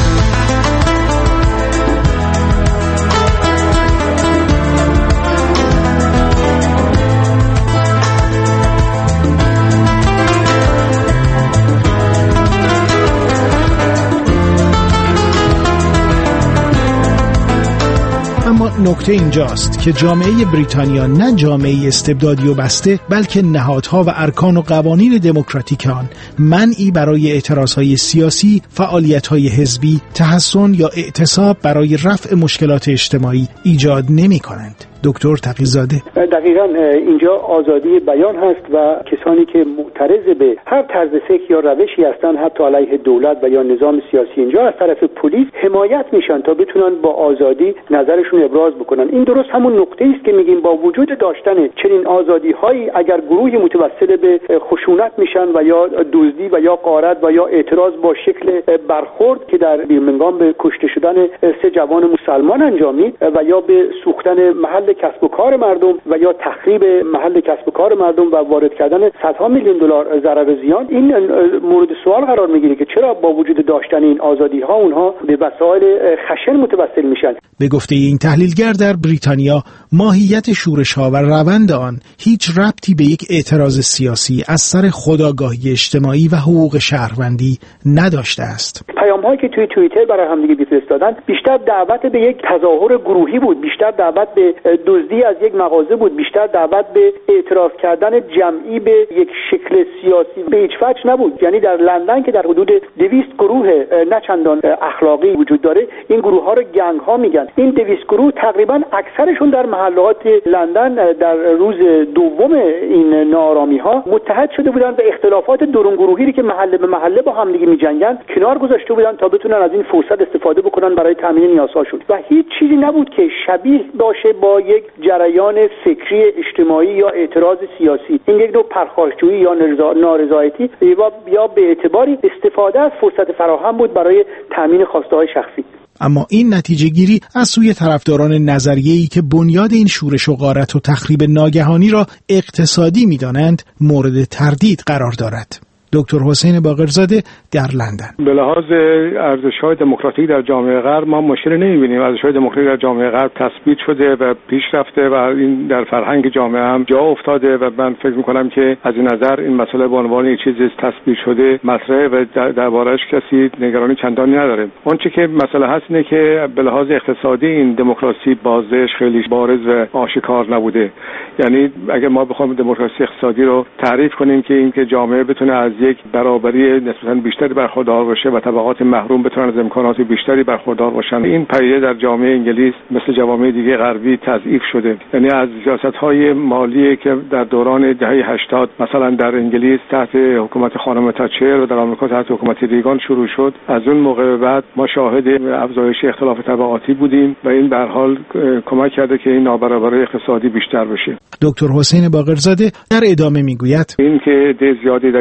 نکته اینجاست که جامعه بریتانیا نه جامعه استبدادی و بسته، بلکه نهادها و ارکان و قوانین دموکراتیک آن منعی برای اعتراضهای سیاسی، فعالیت‌های حزبی، تحصن یا اعتصاب برای رفع مشکلات اجتماعی ایجاد نمی‌کنند. دکتر تقی‌زاده: دقیقاً اینجا آزادی بیان هست و کسانی که معترض به هر طرز فکر یا روشی هستن، حتی علیه دولت و یا نظام سیاسی، اینجا از طرف پلیس حمایت میشن تا بتونن با آزادی نظرشون ابراز بکنن. این درست همون نقطه است که میگیم با وجود داشتن چنین آزادی‌هایی اگر گروهی متوسل به خشونت میشن و یا دزدی و یا غارت و یا اعتراض با شکل برخورد که در بیرمنگام به کشته شدن سه جوان مسلمان انجامید و یا به سوختن محل کسب و کار مردم و یا تخریب محل کسب و کار مردم و وارد کردن صدها میلیون دلار ضرر و زیان، این مورد سوال قرار میگیره که چرا با وجود داشتن این آزادی ها اونها به وسایل خشن متوسل میشن. به گفته این تحلیلگر در بریتانیا ماهیت شورش ها و روند آن هیچ ربطی به یک اعتراض سیاسی از سر خودآگاهی اجتماعی و حقوق شهروندی نداشته است. پیام هایی که توی توییتر برای همدیگه میفرستادن بیشتر دعوت به یک تظاهر گروهی بود، بیشتر دعوت به دزدی از یک مغازه بود، بیشتر دعوت به اعتراض کردن جمعی به یک شکل سیاسی به هیچ وجه نبود. یعنی در لندن که در حدود دویست گروه نه چندان اخلاقی وجود داره، این گروه ها رو گنگ ها میگن. این دویست گروه تقریبا اکثرشون در محلات لندن در روز دوم این ناآرامی ها متحد شده بودن و اختلافات درون گروهی که محله به محله با هم دیگه میجنگن کنار گذاشته بودن تا بتونن از این فرصت استفاده بکنن برای تامین نیازهاشون و هیچ چیزی نبود که شبیه باشه با یک جریان فکری اجتماعی یا اعتراض سیاسی. این یک نوع پرخاشجویی یا نارضایتی یا به اعتباری استفاده از فرصت فراهم بود برای تامین خواسته‌های شخصی. اما این نتیجه گیری از سوی طرفداران نظریه‌ای که بنیاد این شورش و غارت و تخریب ناگهانی را اقتصادی می‌دانند مورد تردید قرار دارد. دکتر حسین باقرزاده در لندن: به لحاظ ارزش‌های دموکراتیک در جامعه غرب ما مشکلی نمی‌بینیم. ارزش‌های دموکراتیک در جامعه غرب تثبیت شده و پیش رفته و این در فرهنگ جامعه هم جا افتاده و من فکر می‌کنم که از این نظر این مسئله به عنوان یک چیزی تثبیت شده مطرحه و درباره‌اش کسی نگرانی چندانی نداره. اون چیزی که مسئله هست اینه که به لحاظ اقتصادی این دموکراسی بازش خیلی بارز و آشکار نبوده. یعنی اگر ما بخوایم دموکراسی اقتصادی رو تعریف کنیم که اینکه جامعه بتونه از یک برابری نسبتاً بیشتری برخوردار باشه و طبقات محروم بتونن از امکانات بیشتری برخوردار باشن، این پدیده در جامعه انگلیس مثل جوامع دیگه غربی تضعیف شده. یعنی از سیاست‌های مالی که در دوران دهه هشتاد مثلا در انگلیس تحت حکومت خانم تاتچر و در آمریکا تحت حکومت ریگان شروع شد، از اون موقع به بعد ما شاهد افزایش اختلاف طبقاتی بودیم و این به هر حال کمک کرده که این نابرابری اقتصادی بیشتر بشه. دکتر حسین باقرزاده در ادامه میگوید: این که عده زیادی در این مسئله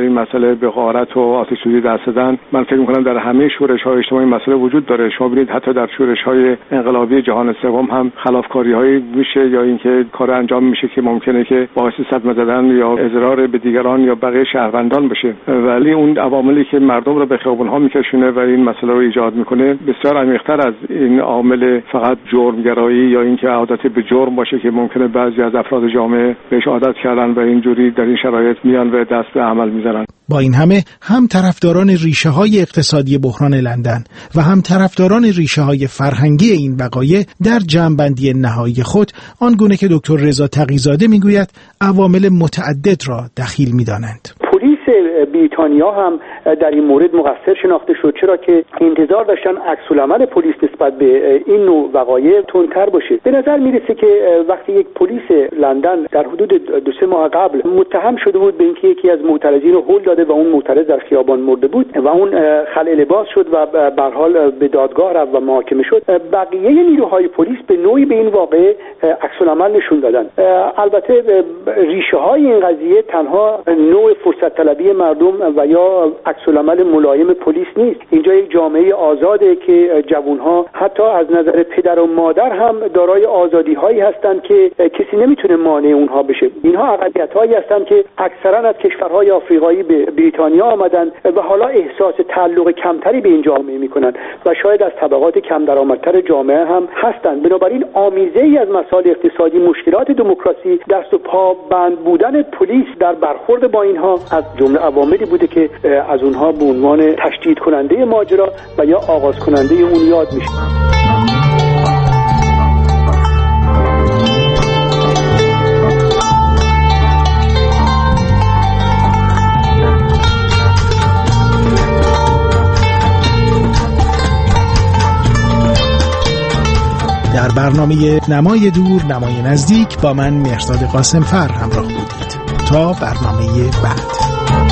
مسئله به غارت و آتش‌سوزی دست دادن، من فکر می‌کنم در همه شورش‌های اجتماعی مسئله وجود داره. شما ببینید حتی در شورش‌های انقلابی جهان سوم هم خلافکاری‌هایی میشه یا اینکه کار انجام میشه که ممکنه که باعث صدمه زدن یا اضرار به دیگران یا بقیه شهروندان بشه، ولی اون عواملی که مردم رو به خیابون‌ها میکشونه و این مسئله رو ایجاد میکنه بسیار عمیق‌تر از این عامل فقط جرمگرایی یا اینکه عادت به جرم باشه که ممکنه بعضی از افراد جامعه بهش عادت کردن و اینجوری در این شرایط میان و دست به عمل میزنن. با این همه هم طرفداران ریشه‌های اقتصادی بحران لندن و هم طرفداران ریشه‌های فرهنگی این وقایع در جمع‌بندی نهایی خود آنگونه که دکتر رضا تقی‌زاده میگوید عوامل متعدد را دخیل می‌دانند. پلیس بریتانیا هم در این مورد مقصر شناخته شد، چرا که انتظار داشتن عکس‌العمل پلیس نسبت به این نوع وقایع تندتر باشه. به نظر میرسه که وقتی یک پلیس لندن در حدود دو سه ماه قبل متهم شده بود به اینکه یکی از معترضین رو هل داده و اون معترض در خیابان مرده بود و اون خلع لباس شد و به هر حال به دادگاه رفت و محاکمه شد، بقیه نیروهای پلیس به نوعی به این واقعه عکس‌العمل نشون دادن. البته ریشه‌های این قضیه تنها نوع فرصت طلبی مردم و یا عکس‌العمل ملایم پلیس نیست. اینجا یک جامعه آزاده که جوانها حتی از نظر پدر و مادر هم دارای آزادی‌هایی هستند که کسی نمیتونه مانع اونها بشه. اینها اقلیت‌هایی هستند که اکثرا از کشورهای آفریقایی به بریتانیا آمدن و حالا احساس تعلق کمتری به این جامعه میکنن و شاید از طبقات کم درآمدتر جامعه هم هستند. بنابراین آمیزه‌ای از مسائل اقتصادی، مشکلات دموکراسی، دست و پا بند بودن پلیس در برخورد با اینها از جمله عواملی بوده که از اونها به عنوان تشدید کننده ماجرا و یا آغاز کننده اون یاد میشه. در برنامه نمای دور نمای نزدیک با من مهرداد قاسمفر همراه بودید. تا برنامه بعد.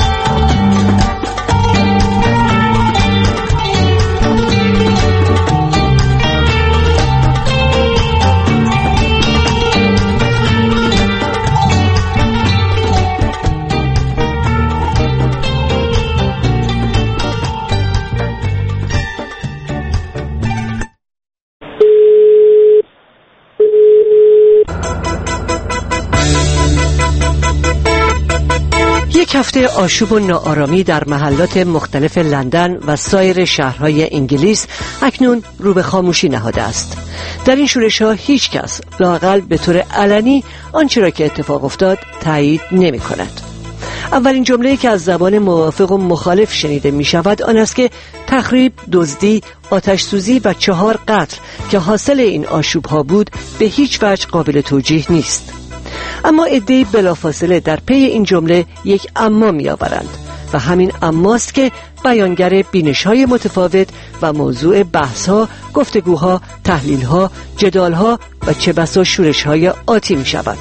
یک هفته آشوب و ناآرامی در محلات مختلف لندن و سایر شهرهای انگلیس اکنون رو به خاموشی نهاده است. در این شورش ها هیچ کس لااقل به طور علنی آنچه را که اتفاق افتاد تایید نمی کند. اولین جمله‌ای که از زبان موافق و مخالف شنیده می شود آن است که تخریب، دزدی، آتش سوزی و چهار قتل که حاصل این آشوب ها بود به هیچ وجه قابل توجیه نیست. اما عده‌ای بلافاصله در پی این جمله یک اما می آورند و همین اماست که بیانگر بینش‌های متفاوت و موضوع بحث‌ها، گفتگوها، تحلیل‌ها، جدال‌ها و چه بسا شورش‌های آتی می شود.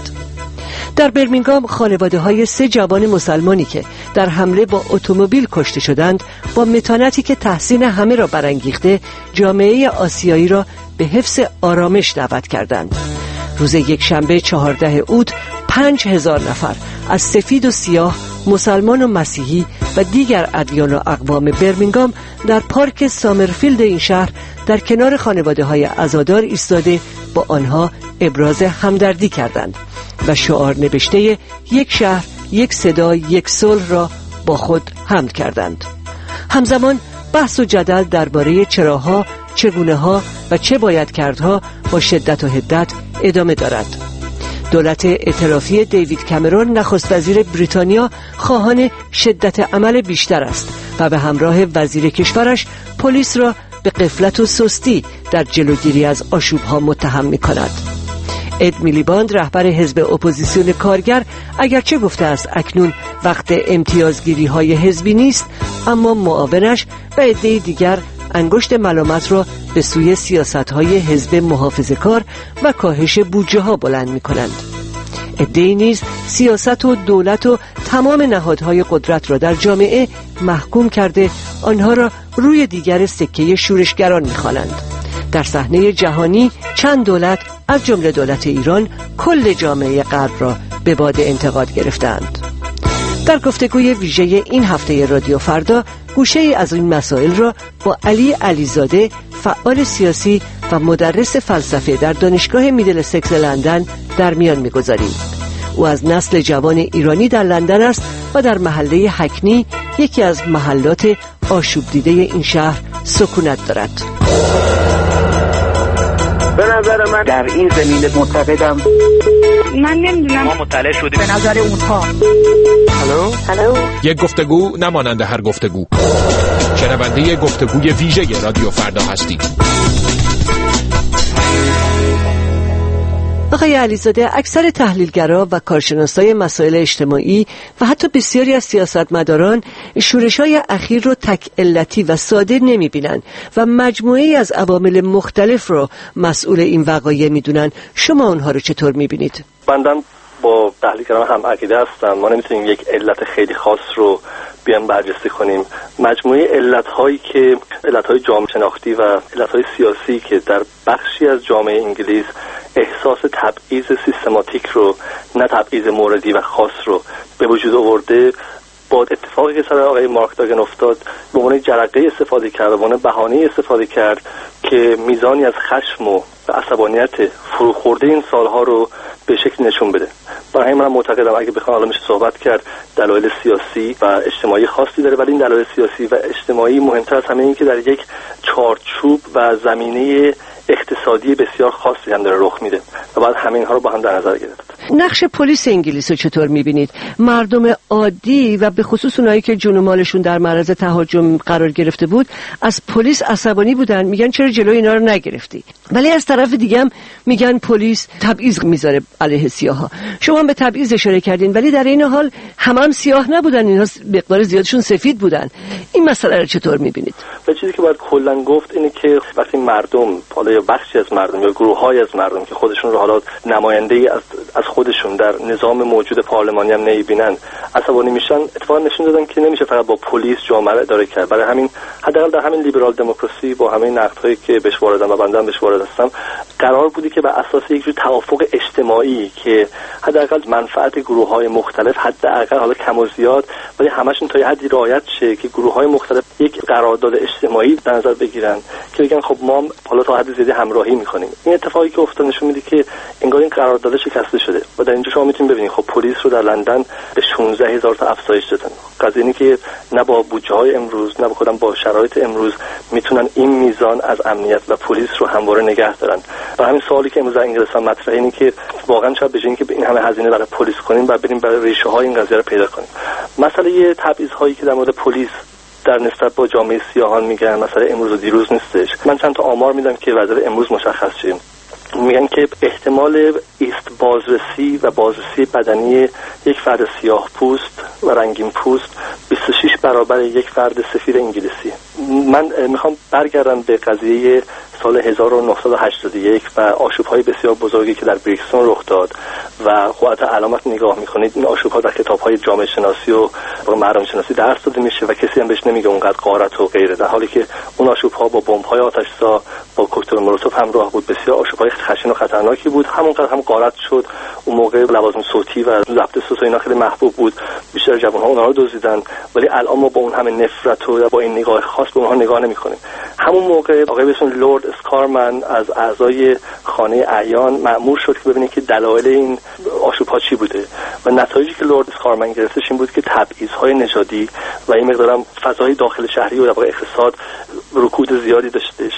در برمینگام خانواده‌های سه جوان مسلمانی که در حمله با اتومبیل کشته شدند با متانتی که تحسین همه را برانگیخته جامعه آسیایی را به حفظ آرامش دعوت کردند. روز یک شنبه چهاردهم اوت پنج هزار نفر از سفید و سیاه، مسلمان و مسیحی و دیگر ادیان و اقوام برمینگام در پارک سامرفیلد این شهر در کنار خانواده‌های عزادار ایستاده با آنها ابراز همدردی کردند و شعار نوشته یک شهر، یک صدا، یک صلح را با خود حمل کردند. همزمان بحث و جدل درباره چراها، چگونه‌ها و چه باید کردها با شدت و حدت ادامه دارد. دولت ائتلافی دیوید کامرون نخست وزیر بریتانیا خواهان شدت عمل بیشتر است و به همراه وزیر کشورش پلیس را به غفلت و سستی در جلوگیری از آشوب‌ها متهم می‌کند. اد میلیباند رهبر حزب اپوزیسیون کارگر اگرچه گفته است اکنون وقت امتیازگیری‌های حزبی نیست، اما معاونش و عده‌ای دیگر انگشت ملامت را به سوی سیاست‌های حزب محافظه‌کار و کاهش بودجه‌ها بلند می‌کنند. عده‌ای نیز سیاست و دولت و تمام نهادهای قدرت را در جامعه محکوم کرده آنها را روی دیگر سکه شورشگران می‌خوانند. در صحنه جهانی چند دولت از جمله دولت ایران کل جامعه غرب را به باد انتقاد گرفتند. در گفتگوی ویژه این هفته رادیو فردا گوشه ای از این مسائل را با علی علیزاده، فعال سیاسی و مدرس فلسفه در دانشگاه میدلسکس لندن در میان می‌گذاریم. او از نسل جوان ایرانی در لندن است و در محله هکنی، یکی از محلات آشوب دیده این شهر، سکونت دارد. به نظر من در این زمینه معتقدم من نمیدونم، ما مطلع شدیم به نظر اونها. هلو هلو یک گفتگو نمانند هر گفتگو. شنونده گفتگوی ویژه رادیو فردا هستید. آقای علیزاده، اکثر تحلیلگرا و کارشناسای مسائل اجتماعی و حتی بسیاری از سیاستمداران شورش‌های اخیر رو تک علتی و ساده نمی‌بینن و مجموعه‌ای از عوامل مختلف رو مسئول این وقایع می‌دونن. شما اونها رو چطور می‌بینید؟ بندم با تحلیلگران هم عقیده هستم. ما نمی‌تونیم یک علت خیلی خاص رو بیان بررسی کنیم. مجموعه علت‌هایی که علت‌های جامعه شناختی و علت‌های سیاسی که در بخشی از جامعه انگلیس احساس تبعیض سیستماتیک رو، نه تبعیض موردی و خاص رو به وجود آورده، با اتفاقی که سر آقای مارک داگن افتاد به عنوان جرقه استفاده کرد، به عنوان بهانه استفاده کرد که میزانی از خشم و عصبانیت فروخورده این سالها رو به شکل نشون بده. برای همین من معتقدم اگه بخوام الان میشه صحبت کرد، دلایل سیاسی و اجتماعی خاصی داره، ولی این دلایل سیاسی و اجتماعی مهمتر از همه این که در یک چارچوب و زمینه اقتصادی بسیار خاصی هم داره رخ میده و بعد همین ها رو با هم در نظر گرفت. نقش پلیس انگلیس رو چطور میبینید؟ مردم عادی و به خصوص اونایی که جون و مالشون در معرض تهاجم قرار گرفته بود از پلیس عصبانی بودن، میگن چرا جلوی اینا رو نگرفتی؟ ولی از طرف دیگه هم میگن پلیس تبعیض میذاره علیه سیاها. شما هم به تبعیض اشاره کردین، ولی در این حال هم هم سیاه نبودن، اینا مقدار زیادشون سفید بودن. این مسئله رو چطور میبینید؟ و چیزی که باید کلا گفت اینه که وقتی مردم، حالا یا بخشی از مردم یا گروه‌های از مردم که خودشون رو حالا نماینده‌ای از از خودشون در نظام موجود پارلمانی هم نمیبینن عصبانی میشن، اتفاقا نشون دادن که نمیشه فقط با پلیس جامعه رو اداره کرد. برای همین حداقل در همین لیبرال دموکراسی با همه نقدهایی که بهش واردم و بنده هم بهش وارد هستم، قرار بودی که بر اساس یک جور توافق اجتماعی که حداقل منفعت گروه‌های مختلف حداقل حالا کم و زیاد ولی همشون تا یه حدی رعایت شه که گروه‌های مختلف یک قرارداد اجتماعی در نظر بگیرن که بگن خب ما حالا تا حد زیادی همراهی می‌کنیم. این اتفاقی که افتاد نشون میده که انگار این قرارداد شکسته شده و در اینجا شما میتونید ببینید خب پلیس رو در لندن به شانزده هزار تا افزایش دادن. قضیه اینه که نه با بودجه‌های امروز نه با با شرایط امروز میتونن این میزان از امنیت و پلیس رو همواره نگه دارن. و همین سوالی که امروز در انگلستان مطرحه اینه که واقعا شاید به جای اینکه این همه هزینه برای پلیس کنیم بعد بریم برای ریشه‌های این قضیه رو پیدا کنیم. مسئله تبعیض‌هایی که در مورد پلیس در نسبت با جامعه سیاهان میگن مسئله امروز و دیروز نیستش. من چند تا آمار میدم که وضعیت امروز مشخص شه. میگن که احتمال ایست بازرسی و بازرسی بدنی یک فرد سیاه پوست و رنگین پوست بیست و شش برابر یک فرد سفید انگلیسی. من میخوام برگردم به قضیه سال هزار و نهصد و هشتاد و یک و آشوب‌های بسیار بزرگی که در بریکستون رخ داد و خودت علامت نگاه میکنید این آشوب‌ها در کتاب‌های جامعه شناسی و معلوم شناسی درس داده میشه و کسی هم بهش نمیگه اونقدر غارت و غیره، در حالی که اون آشوب‌ها با بمب‌های آتش‌زا با کوکتل مولوتوف همراه بود. بسیار آشوب‌های خشن و خطرناکی بود. همونقدر هم غارت شد. اون موقع لوازم صوتی و ضبط صوت اینا خیلی محبوب بود. بیشتر جوان‌ها اونها رو دزدیدن، ولی الان ما با اون همه نفرت و با این نگاه خاص به اونها نگاه نمی‌کنیم. همون موقع آقای به اسم لرد اسکارمن از اعضای خانه اعیان مأمور شد که ببینه که دلایل این آشوب‌ها چی بوده و نتایجی که لرد اسکارمن گرفتش این بود که تبعیض‌های نژادی و این مقدارم فضای داخل شهری و در واقع اقتصاد رکود زیادی داشتش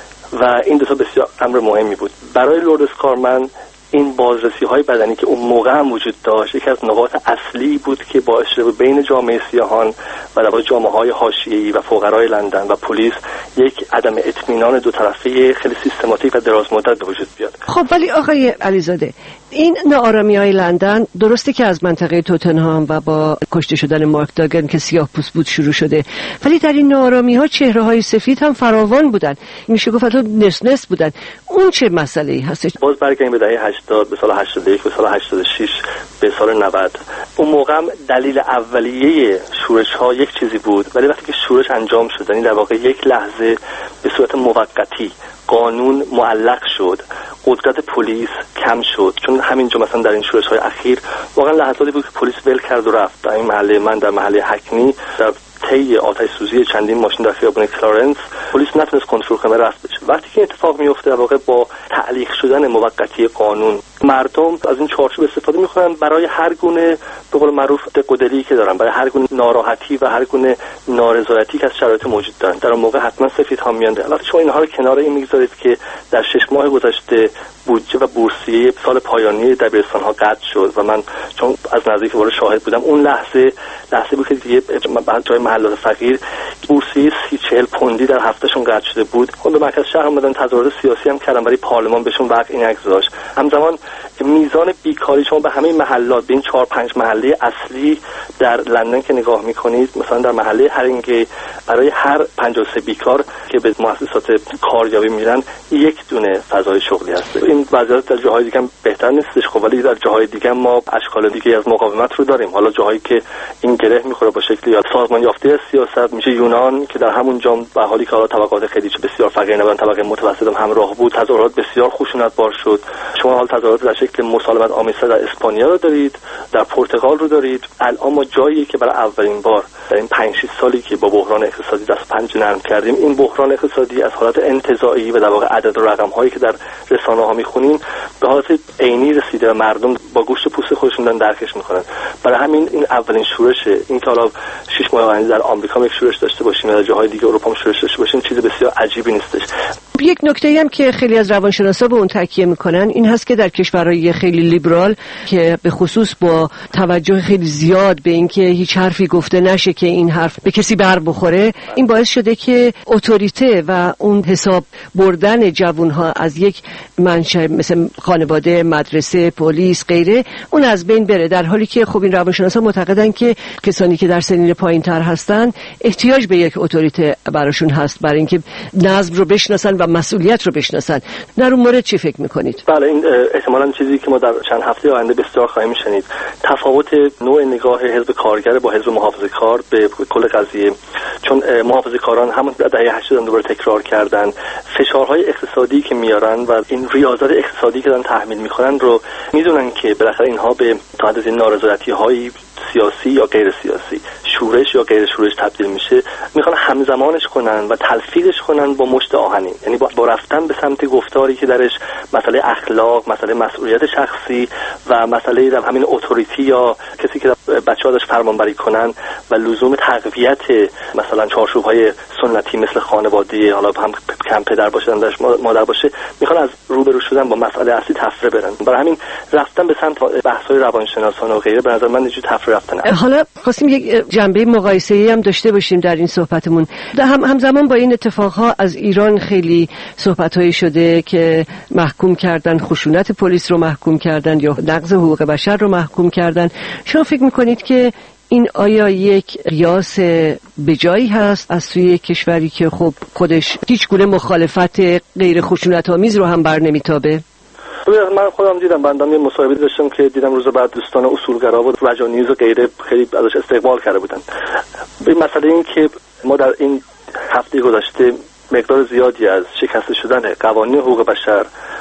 و این دو تا بسیار امر مهمی بود برای لرد اسکارمن. این بازرسی‌های بدنی که اون موقع هم وجود داشت یکی از نقاط اصلی بود که باعث شد بین جامعه سیاهان و در واقع جامعه‌های حاشیه‌ای و فقرای لندن و پلیس یک عدم اطمینان دو طرفه خیلی سیستماتیک و دراز مدت به وجود بیاد. خب ولی آقای علیزاده، این ناآرامی‌های لندن درسته که از منطقه توتنهام و با کشته شدن مارک داگن که سیاه‌پوست بود شروع شده، ولی در این ناآرامی‌ها چهره‌های سفید هم فراوان بودن، میشه گفت حتی نس نس بودن. اون چه مسئله‌ای هستش؟ باز برگردیم به دهه هشتاد، به سال هشتاد و یک، به سال هشتاد و شش، به سال نود. اون موقع هم دلیل اولیه شورش‌ها یک چیزی بود، ولی وقتی که شورش انجام شد، یعنی در واقع یک لحظه به صورت موقتی قانون معلق شد، قدرت پلیس کم شد، چون همینجا مثلا در این شورش‌های اخیر واقعا لحظاتی بود که پلیس ول کرد و رفت. در این محله من در محله هکنی در طی آتش سوزی چندین ماشین در خیابان کلارنس پلیس نتونست کنترل کنه رفت بشه. وقتی که اتفاق میفته در واقع با تعلیق شدن موقتی قانون مردم از این چارچوب استفاده میکنن برای هر گونه به قول معروف دقدلی که دارن، برای هر گونه ناراحتی و هر گونه نارضایتی که از شرایط موجود دارن. در اون موقع حتما سفید ها میان. وقتی شما اینها رو کنار این میگذارید که در شش ماه گذشته بودجه و بورسیه سال پایانی دبیرستان ها قطع شد و من چون از نزدیک وارد شاهد بودم، اون لحظه لحظه بود که دیگه جای محلات فقیر بورسیه سی چهل پوندی در هفتهشون قطع شده بود. خود به مرکز شهر اومدن تظاهرات سیاسی هم کردن، ولی پارلمان بهشون وقع نگذاشت. همزمان میزان بیکاری شما به همه محلات، به این چهار پنج محله اصلی در لندن که نگاه میکنید، مثلا در محله هرینگی برای هر پنجاه و سه بیکار که به مؤسسات کاریابی میرن یک دونه فضای شغلی هست. این وضعیت در جاهای دیگه هم بهتر نیستش خب، ولی در جاهای دیگه ما اشکال دیگه از مقاومت رو داریم. حالا جاهایی که این گره میخوره با شکلی یا سازمان یافته سیاست میشه یونان که در همون جام به حالی که حالا طبقات خیلی بسیار فقیر نبودن، طبقه متوسط هم همراه بود، تظاهرات بسیار خشونتبار شد. شما حال تظاهرات در شکل مسالمت آمیزتر در اسپانیا رو دارید، در پرتغال رو دارید. الان ما جایی که برای اولین بار در این پنج شش سالی که با بحران اقتصادی دست پنجه نرم کردیم، این بحران اقتصادی از حالت انتزاعی و در واقع عدد و رقم هایی که در رسانه ها میخونیم به حالت عینی رسیده و مردم با گوشت پوست خودشون دارن درکش میکنن. برای همین این اولین شورشه. این که حالا شش ماه آینده در آمریکا یک شورش داشته باشیم یا در جاهای دیگه اروپا هم شورش داشته باشیم چیز بسیار عجیبی نیستش. یک نکته هم که خیلی از روانشناسا به اون تکیه میکنن این هست که در کشورهای خیلی لیبرال که به خصوص با توجه خیلی زیاد به اینکه هیچ حرفی گفته نشه که این حرف به کسی بر بخوره، این باعث شده که اتوریته و اون حساب بردن جوانها از یک منشأ مثل خانواده، مدرسه، پلیس، غیره اون از بین بره، در حالی که خب این روانشناسا معتقدن که کسانی که در سنین پایین‌تر هستن احتیاج به یک اتوریته براشون هست برای اینکه نظم رو بشناسن و مسئولیت رو بشناسن. در اون مورد چی فکر میکنید؟ بله، این احتمالاً چیزی که ما در چند هفته آینده بسیار خواهیم شنید. تفاوت نوع نگاه حزب کارگر با حزب محافظه‌کار به کل قضیه، چون محافظه‌کاران همون دهه هشتاد دوباره تکرار کردن فشارهای اقتصادی که میارن و این ریاضت اقتصادی که دارن تحمیل میکنن رو میدونن که بالاخره اینها به تا حد نارضایتی‌های سیاسی یا غیر سیاسی، شورش یا غیر شورش تبدیل میشه، میخوان همزمانش کنن و تلفیقش کنن با مشت آهنین، یعنی با رفتن به سمت گفتاری که درش مسئله اخلاق، مسئله مسئولیت شخصی و مسئله در همین اتوریتی یا کسی که بچه‌ها داشت فرمانبری کنن و لزوم تقویت مثلا چارچوب‌های سنتی مثل خانواده، حالا هم کم پدر باشه درش مادر باشه، میخوان از روبرو شدن با مسئله اصلی تفره برن. برای همین رفتن به سمت بحث‌های روانشناسان و غیره به نظر من اینجوری تفره رفتن. حالا خواستیم یک جنبه مقایسه‌ای هم داشته باشیم در این صحبتمون. هم همزمان با این اتفاقها از ایران خیلی صحبت‌هایی شده که محکوم کردن خشونت پلیس رو محکوم کردن یا نقض حقوق بشر رو محکوم کردن. شما فکر می‌کنید که این آیا یک قیاس بجایی هست از سوی کشوری که خب خودش هیچ گونه مخالفت غیر خشونت‌آمیز رو هم بر نمیتابه؟ من خودم دیدم، بندم یه مصاحبه داشتم که دیدم روز بعد دوستان اصولگرا و رجا نیوز و غیره خیلی ازش استقبال کرده بودن. به مسئله این که ما در این هفته گذشته مقدار زیادی از شکست شدن قوانین حقوق بشر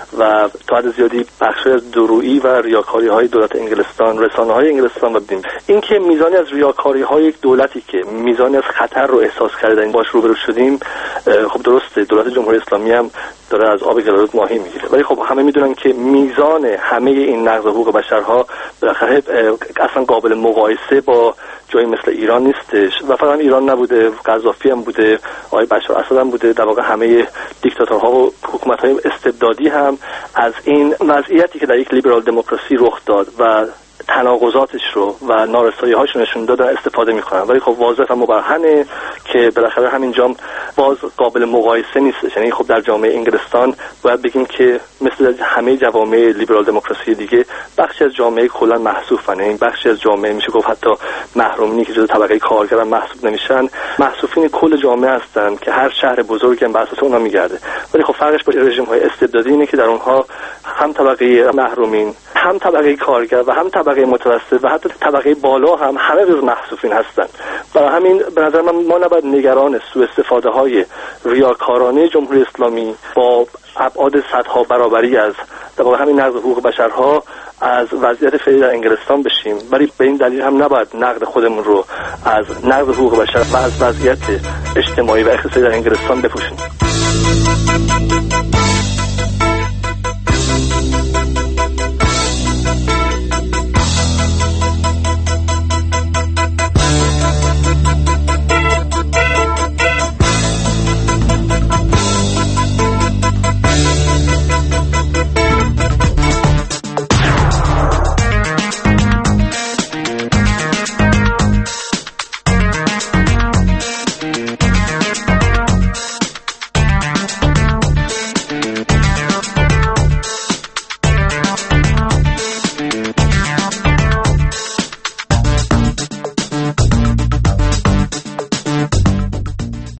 و تا حد زیادی بخشی از درویی و ریاکاری های دولت انگلستان، رسانه های انگلستان و دیدیم این که میزانی از ریاکاری های یک دولتی که میزانی از خطر رو احساس کرده باش روبرو شدیم. خب درسته دولت جمهوری اسلامی هم داره از آب گلالود ماهی میگیره، ولی خب همه میدونن که میزان همه این نقض حقوق بشرها بالاخره اصلا قابل مقایسه با جایی مثل ایران نیستش و فقط ایران نبوده، قذافی هم بوده، آقای بشار اسد هم بوده، در واقع همه دیکتاتورها و حکومت‌های استبدادی هم از این وضعیتی که در یک لیبرال دموکراسی رخ داد و تناقضاتش رو و نارسایی‌هاش نشون دادن استفاده می‌کنن. ولی خب واضح و مبرهنه که بالاخره همینجا باز قابل مقایسه نیستش. یعنی خب در جامعه انگلستان باید بگیم که مثل همه جوامع لیبرال دموکراسی دیگه بخشی از جامعه کلا محذوفن. این بخشی از جامعه میشه گفت حتی محرومینی که جزو طبقه کارگر محسوب نمیشن، محذوفین کل جامعه هستن که هر شهر بزرگی هم بر اساس اونها میگرده. ولی خب فرقش با رژیم‌های استبدادی اینه که در اونها هم طبقه محرومین هم طبقه کارگر و هم طبقه متوسط و حتی طبقه بالا هم همه جز محصوفین هستند. برای همین به نظر من ما نباید نگران سوء استفاده های ریاکارانه جمهوری اسلامی با ابعاد صدها برابری از در واقع همین نقض حقوق بشرها از وضعیت فعلی در انگلستان بشیم، ولی به این دلیل هم نباید نقد خودمون رو از نقض حقوق بشر و از وضعیت اجتماعی و اقتصادی در انگلستان بپوشیم.